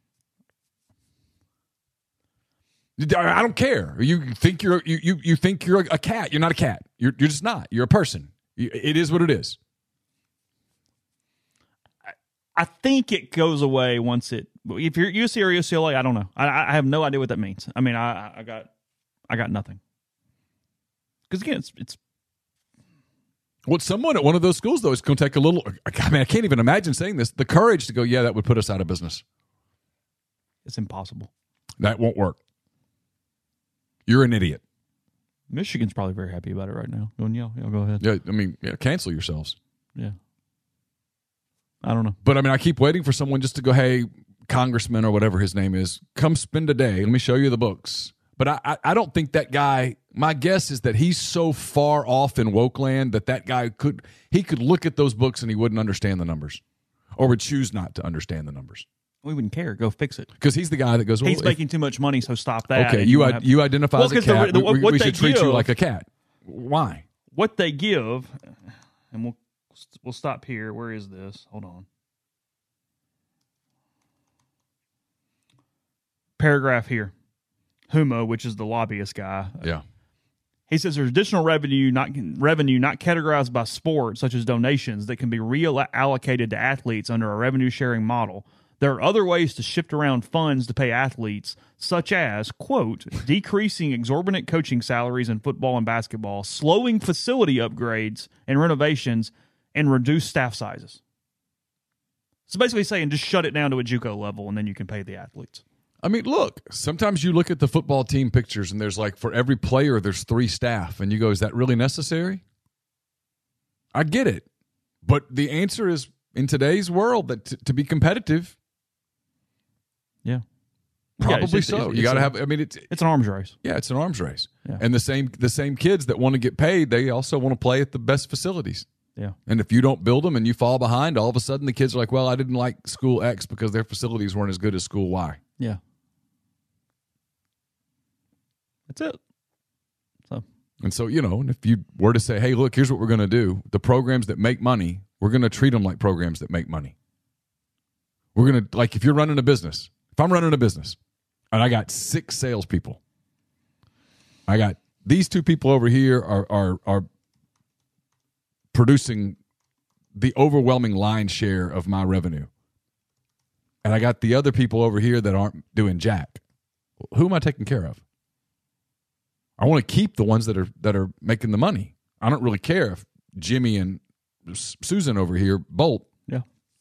I don't care. You think you're you you, you think you're a cat. You're not a cat. You're you're just not. You're a person. It is what it is. I think it goes away once it. If you're U S C or U C L A, I don't know. I, I have no idea what that means. I mean, I, I got, I got nothing. Because again, it's it's. Well, someone at one of those schools though is going to take a little. I mean, I can't even imagine saying this. The courage to go, yeah, that would put us out of business. It's impossible. That won't work. You're an idiot. Michigan's probably very happy about it right now. Going, yeah, yeah, go ahead. Yeah, I mean, yeah, cancel yourselves. Yeah. I don't know. But I mean, I keep waiting for someone just to go, hey, congressman or whatever his name is, come spend a day. Let me show you the books. But I, I, I don't think that guy, my guess is that he's so far off in woke land that that guy could, he could look at those books and he wouldn't understand the numbers or would choose not to understand the numbers. We wouldn't care. Go fix it. Because he's the guy that goes, well, he's if, making too much money, so stop that. Okay, you, have, you identify well, as a cat. The, the, we we should treat give, you like a cat. Why? What they give, and we'll we'll stop here. Where is this? Hold on. Paragraph here. Humo, which is the lobbyist guy. Yeah. He says there's additional revenue not revenue not categorized by sport, such as donations, that can be reallocated to athletes under a revenue sharing model. There are other ways to shift around funds to pay athletes, such as, quote, decreasing exorbitant coaching salaries in football and basketball, slowing facility upgrades and renovations, and reduce staff sizes. So basically saying just shut it down to a JUCO level, and then you can pay the athletes. I mean, look, sometimes you look at the football team pictures and there's like for every player, there's three staff. And you go, is that really necessary? I get it. But the answer is in today's world that t- to be competitive. Yeah. Probably yeah, it's, it's, so. It's, you got to a, have, I mean, it's, it's an arms race. Yeah, it's an arms race. Yeah. And the same, the same kids that want to get paid, they also want to play at the best facilities. Yeah. And if you don't build them and you fall behind, all of a sudden the kids are like, well, I didn't like school X because their facilities weren't as good as school Y. Yeah. That's it. So, and so, you know, if you were to say, hey, look, here's what we're going to do. The programs that make money, we're going to treat them like programs that make money. We're going to, like, if you're running a business, if I'm running a business and I got six salespeople, I got these two people over here are are are producing the overwhelming lion's share of my revenue. And I got the other people over here that aren't doing jack. Who am I taking care of? I want to keep the ones that are that are making the money. I don't really care if Jimmy and Susan over here bolt. Yeah.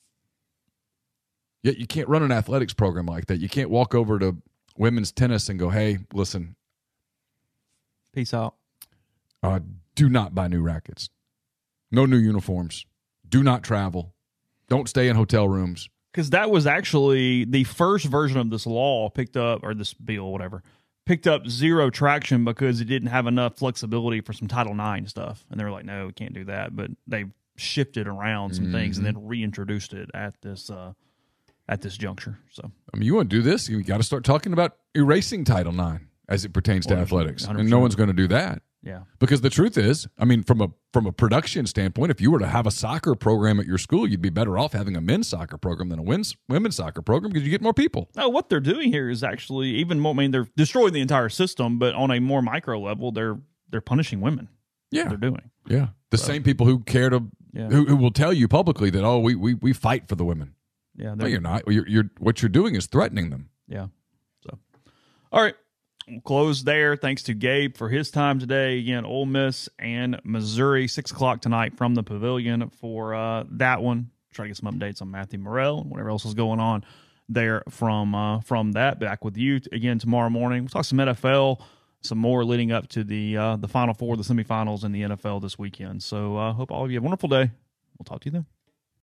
Yet you can't run an athletics program like that. You can't walk over to women's tennis and go, hey, listen. Peace out. Uh, do not buy new rackets. No new uniforms. Do not travel. Don't stay in hotel rooms. Because that was actually the first version of this law picked up, or this bill, whatever, picked up zero traction because it didn't have enough flexibility for some Title nine stuff. And they were like, no, we can't do that. But they shifted around some mm-hmm. things and then reintroduced it at this uh, at this juncture. So I mean, you want to do this, you got to start talking about erasing Title nine as it pertains to well, athletics. one hundred percent. And no one's going to do that. Yeah. Because the truth is, I mean, from a from a production standpoint, if you were to have a soccer program at your school, you'd be better off having a men's soccer program than a women's, women's soccer program because you get more people. No, what they're doing here is actually even more, I mean, they're destroying the entire system, but on a more micro level, they're they're punishing women. Yeah. They're doing. Yeah. The so, same people who care to, yeah. who, who will tell you publicly that, oh, we we, we fight for the women. Yeah. No, you're not. You're, you're, what you're doing is threatening them. Yeah. So, all right. We'll close there. Thanks to Gabe for his time today. Again, Ole Miss and Missouri, six o'clock tonight from the Pavilion for uh, that one. Try to get some updates on Matthew Morrell and whatever else is going on there from uh, from that. Back with you again tomorrow morning. We'll talk some N F L, some more leading up to the uh, the Final Four, the semifinals in the N F L this weekend. So I uh, hope all of you have a wonderful day. We'll talk to you then.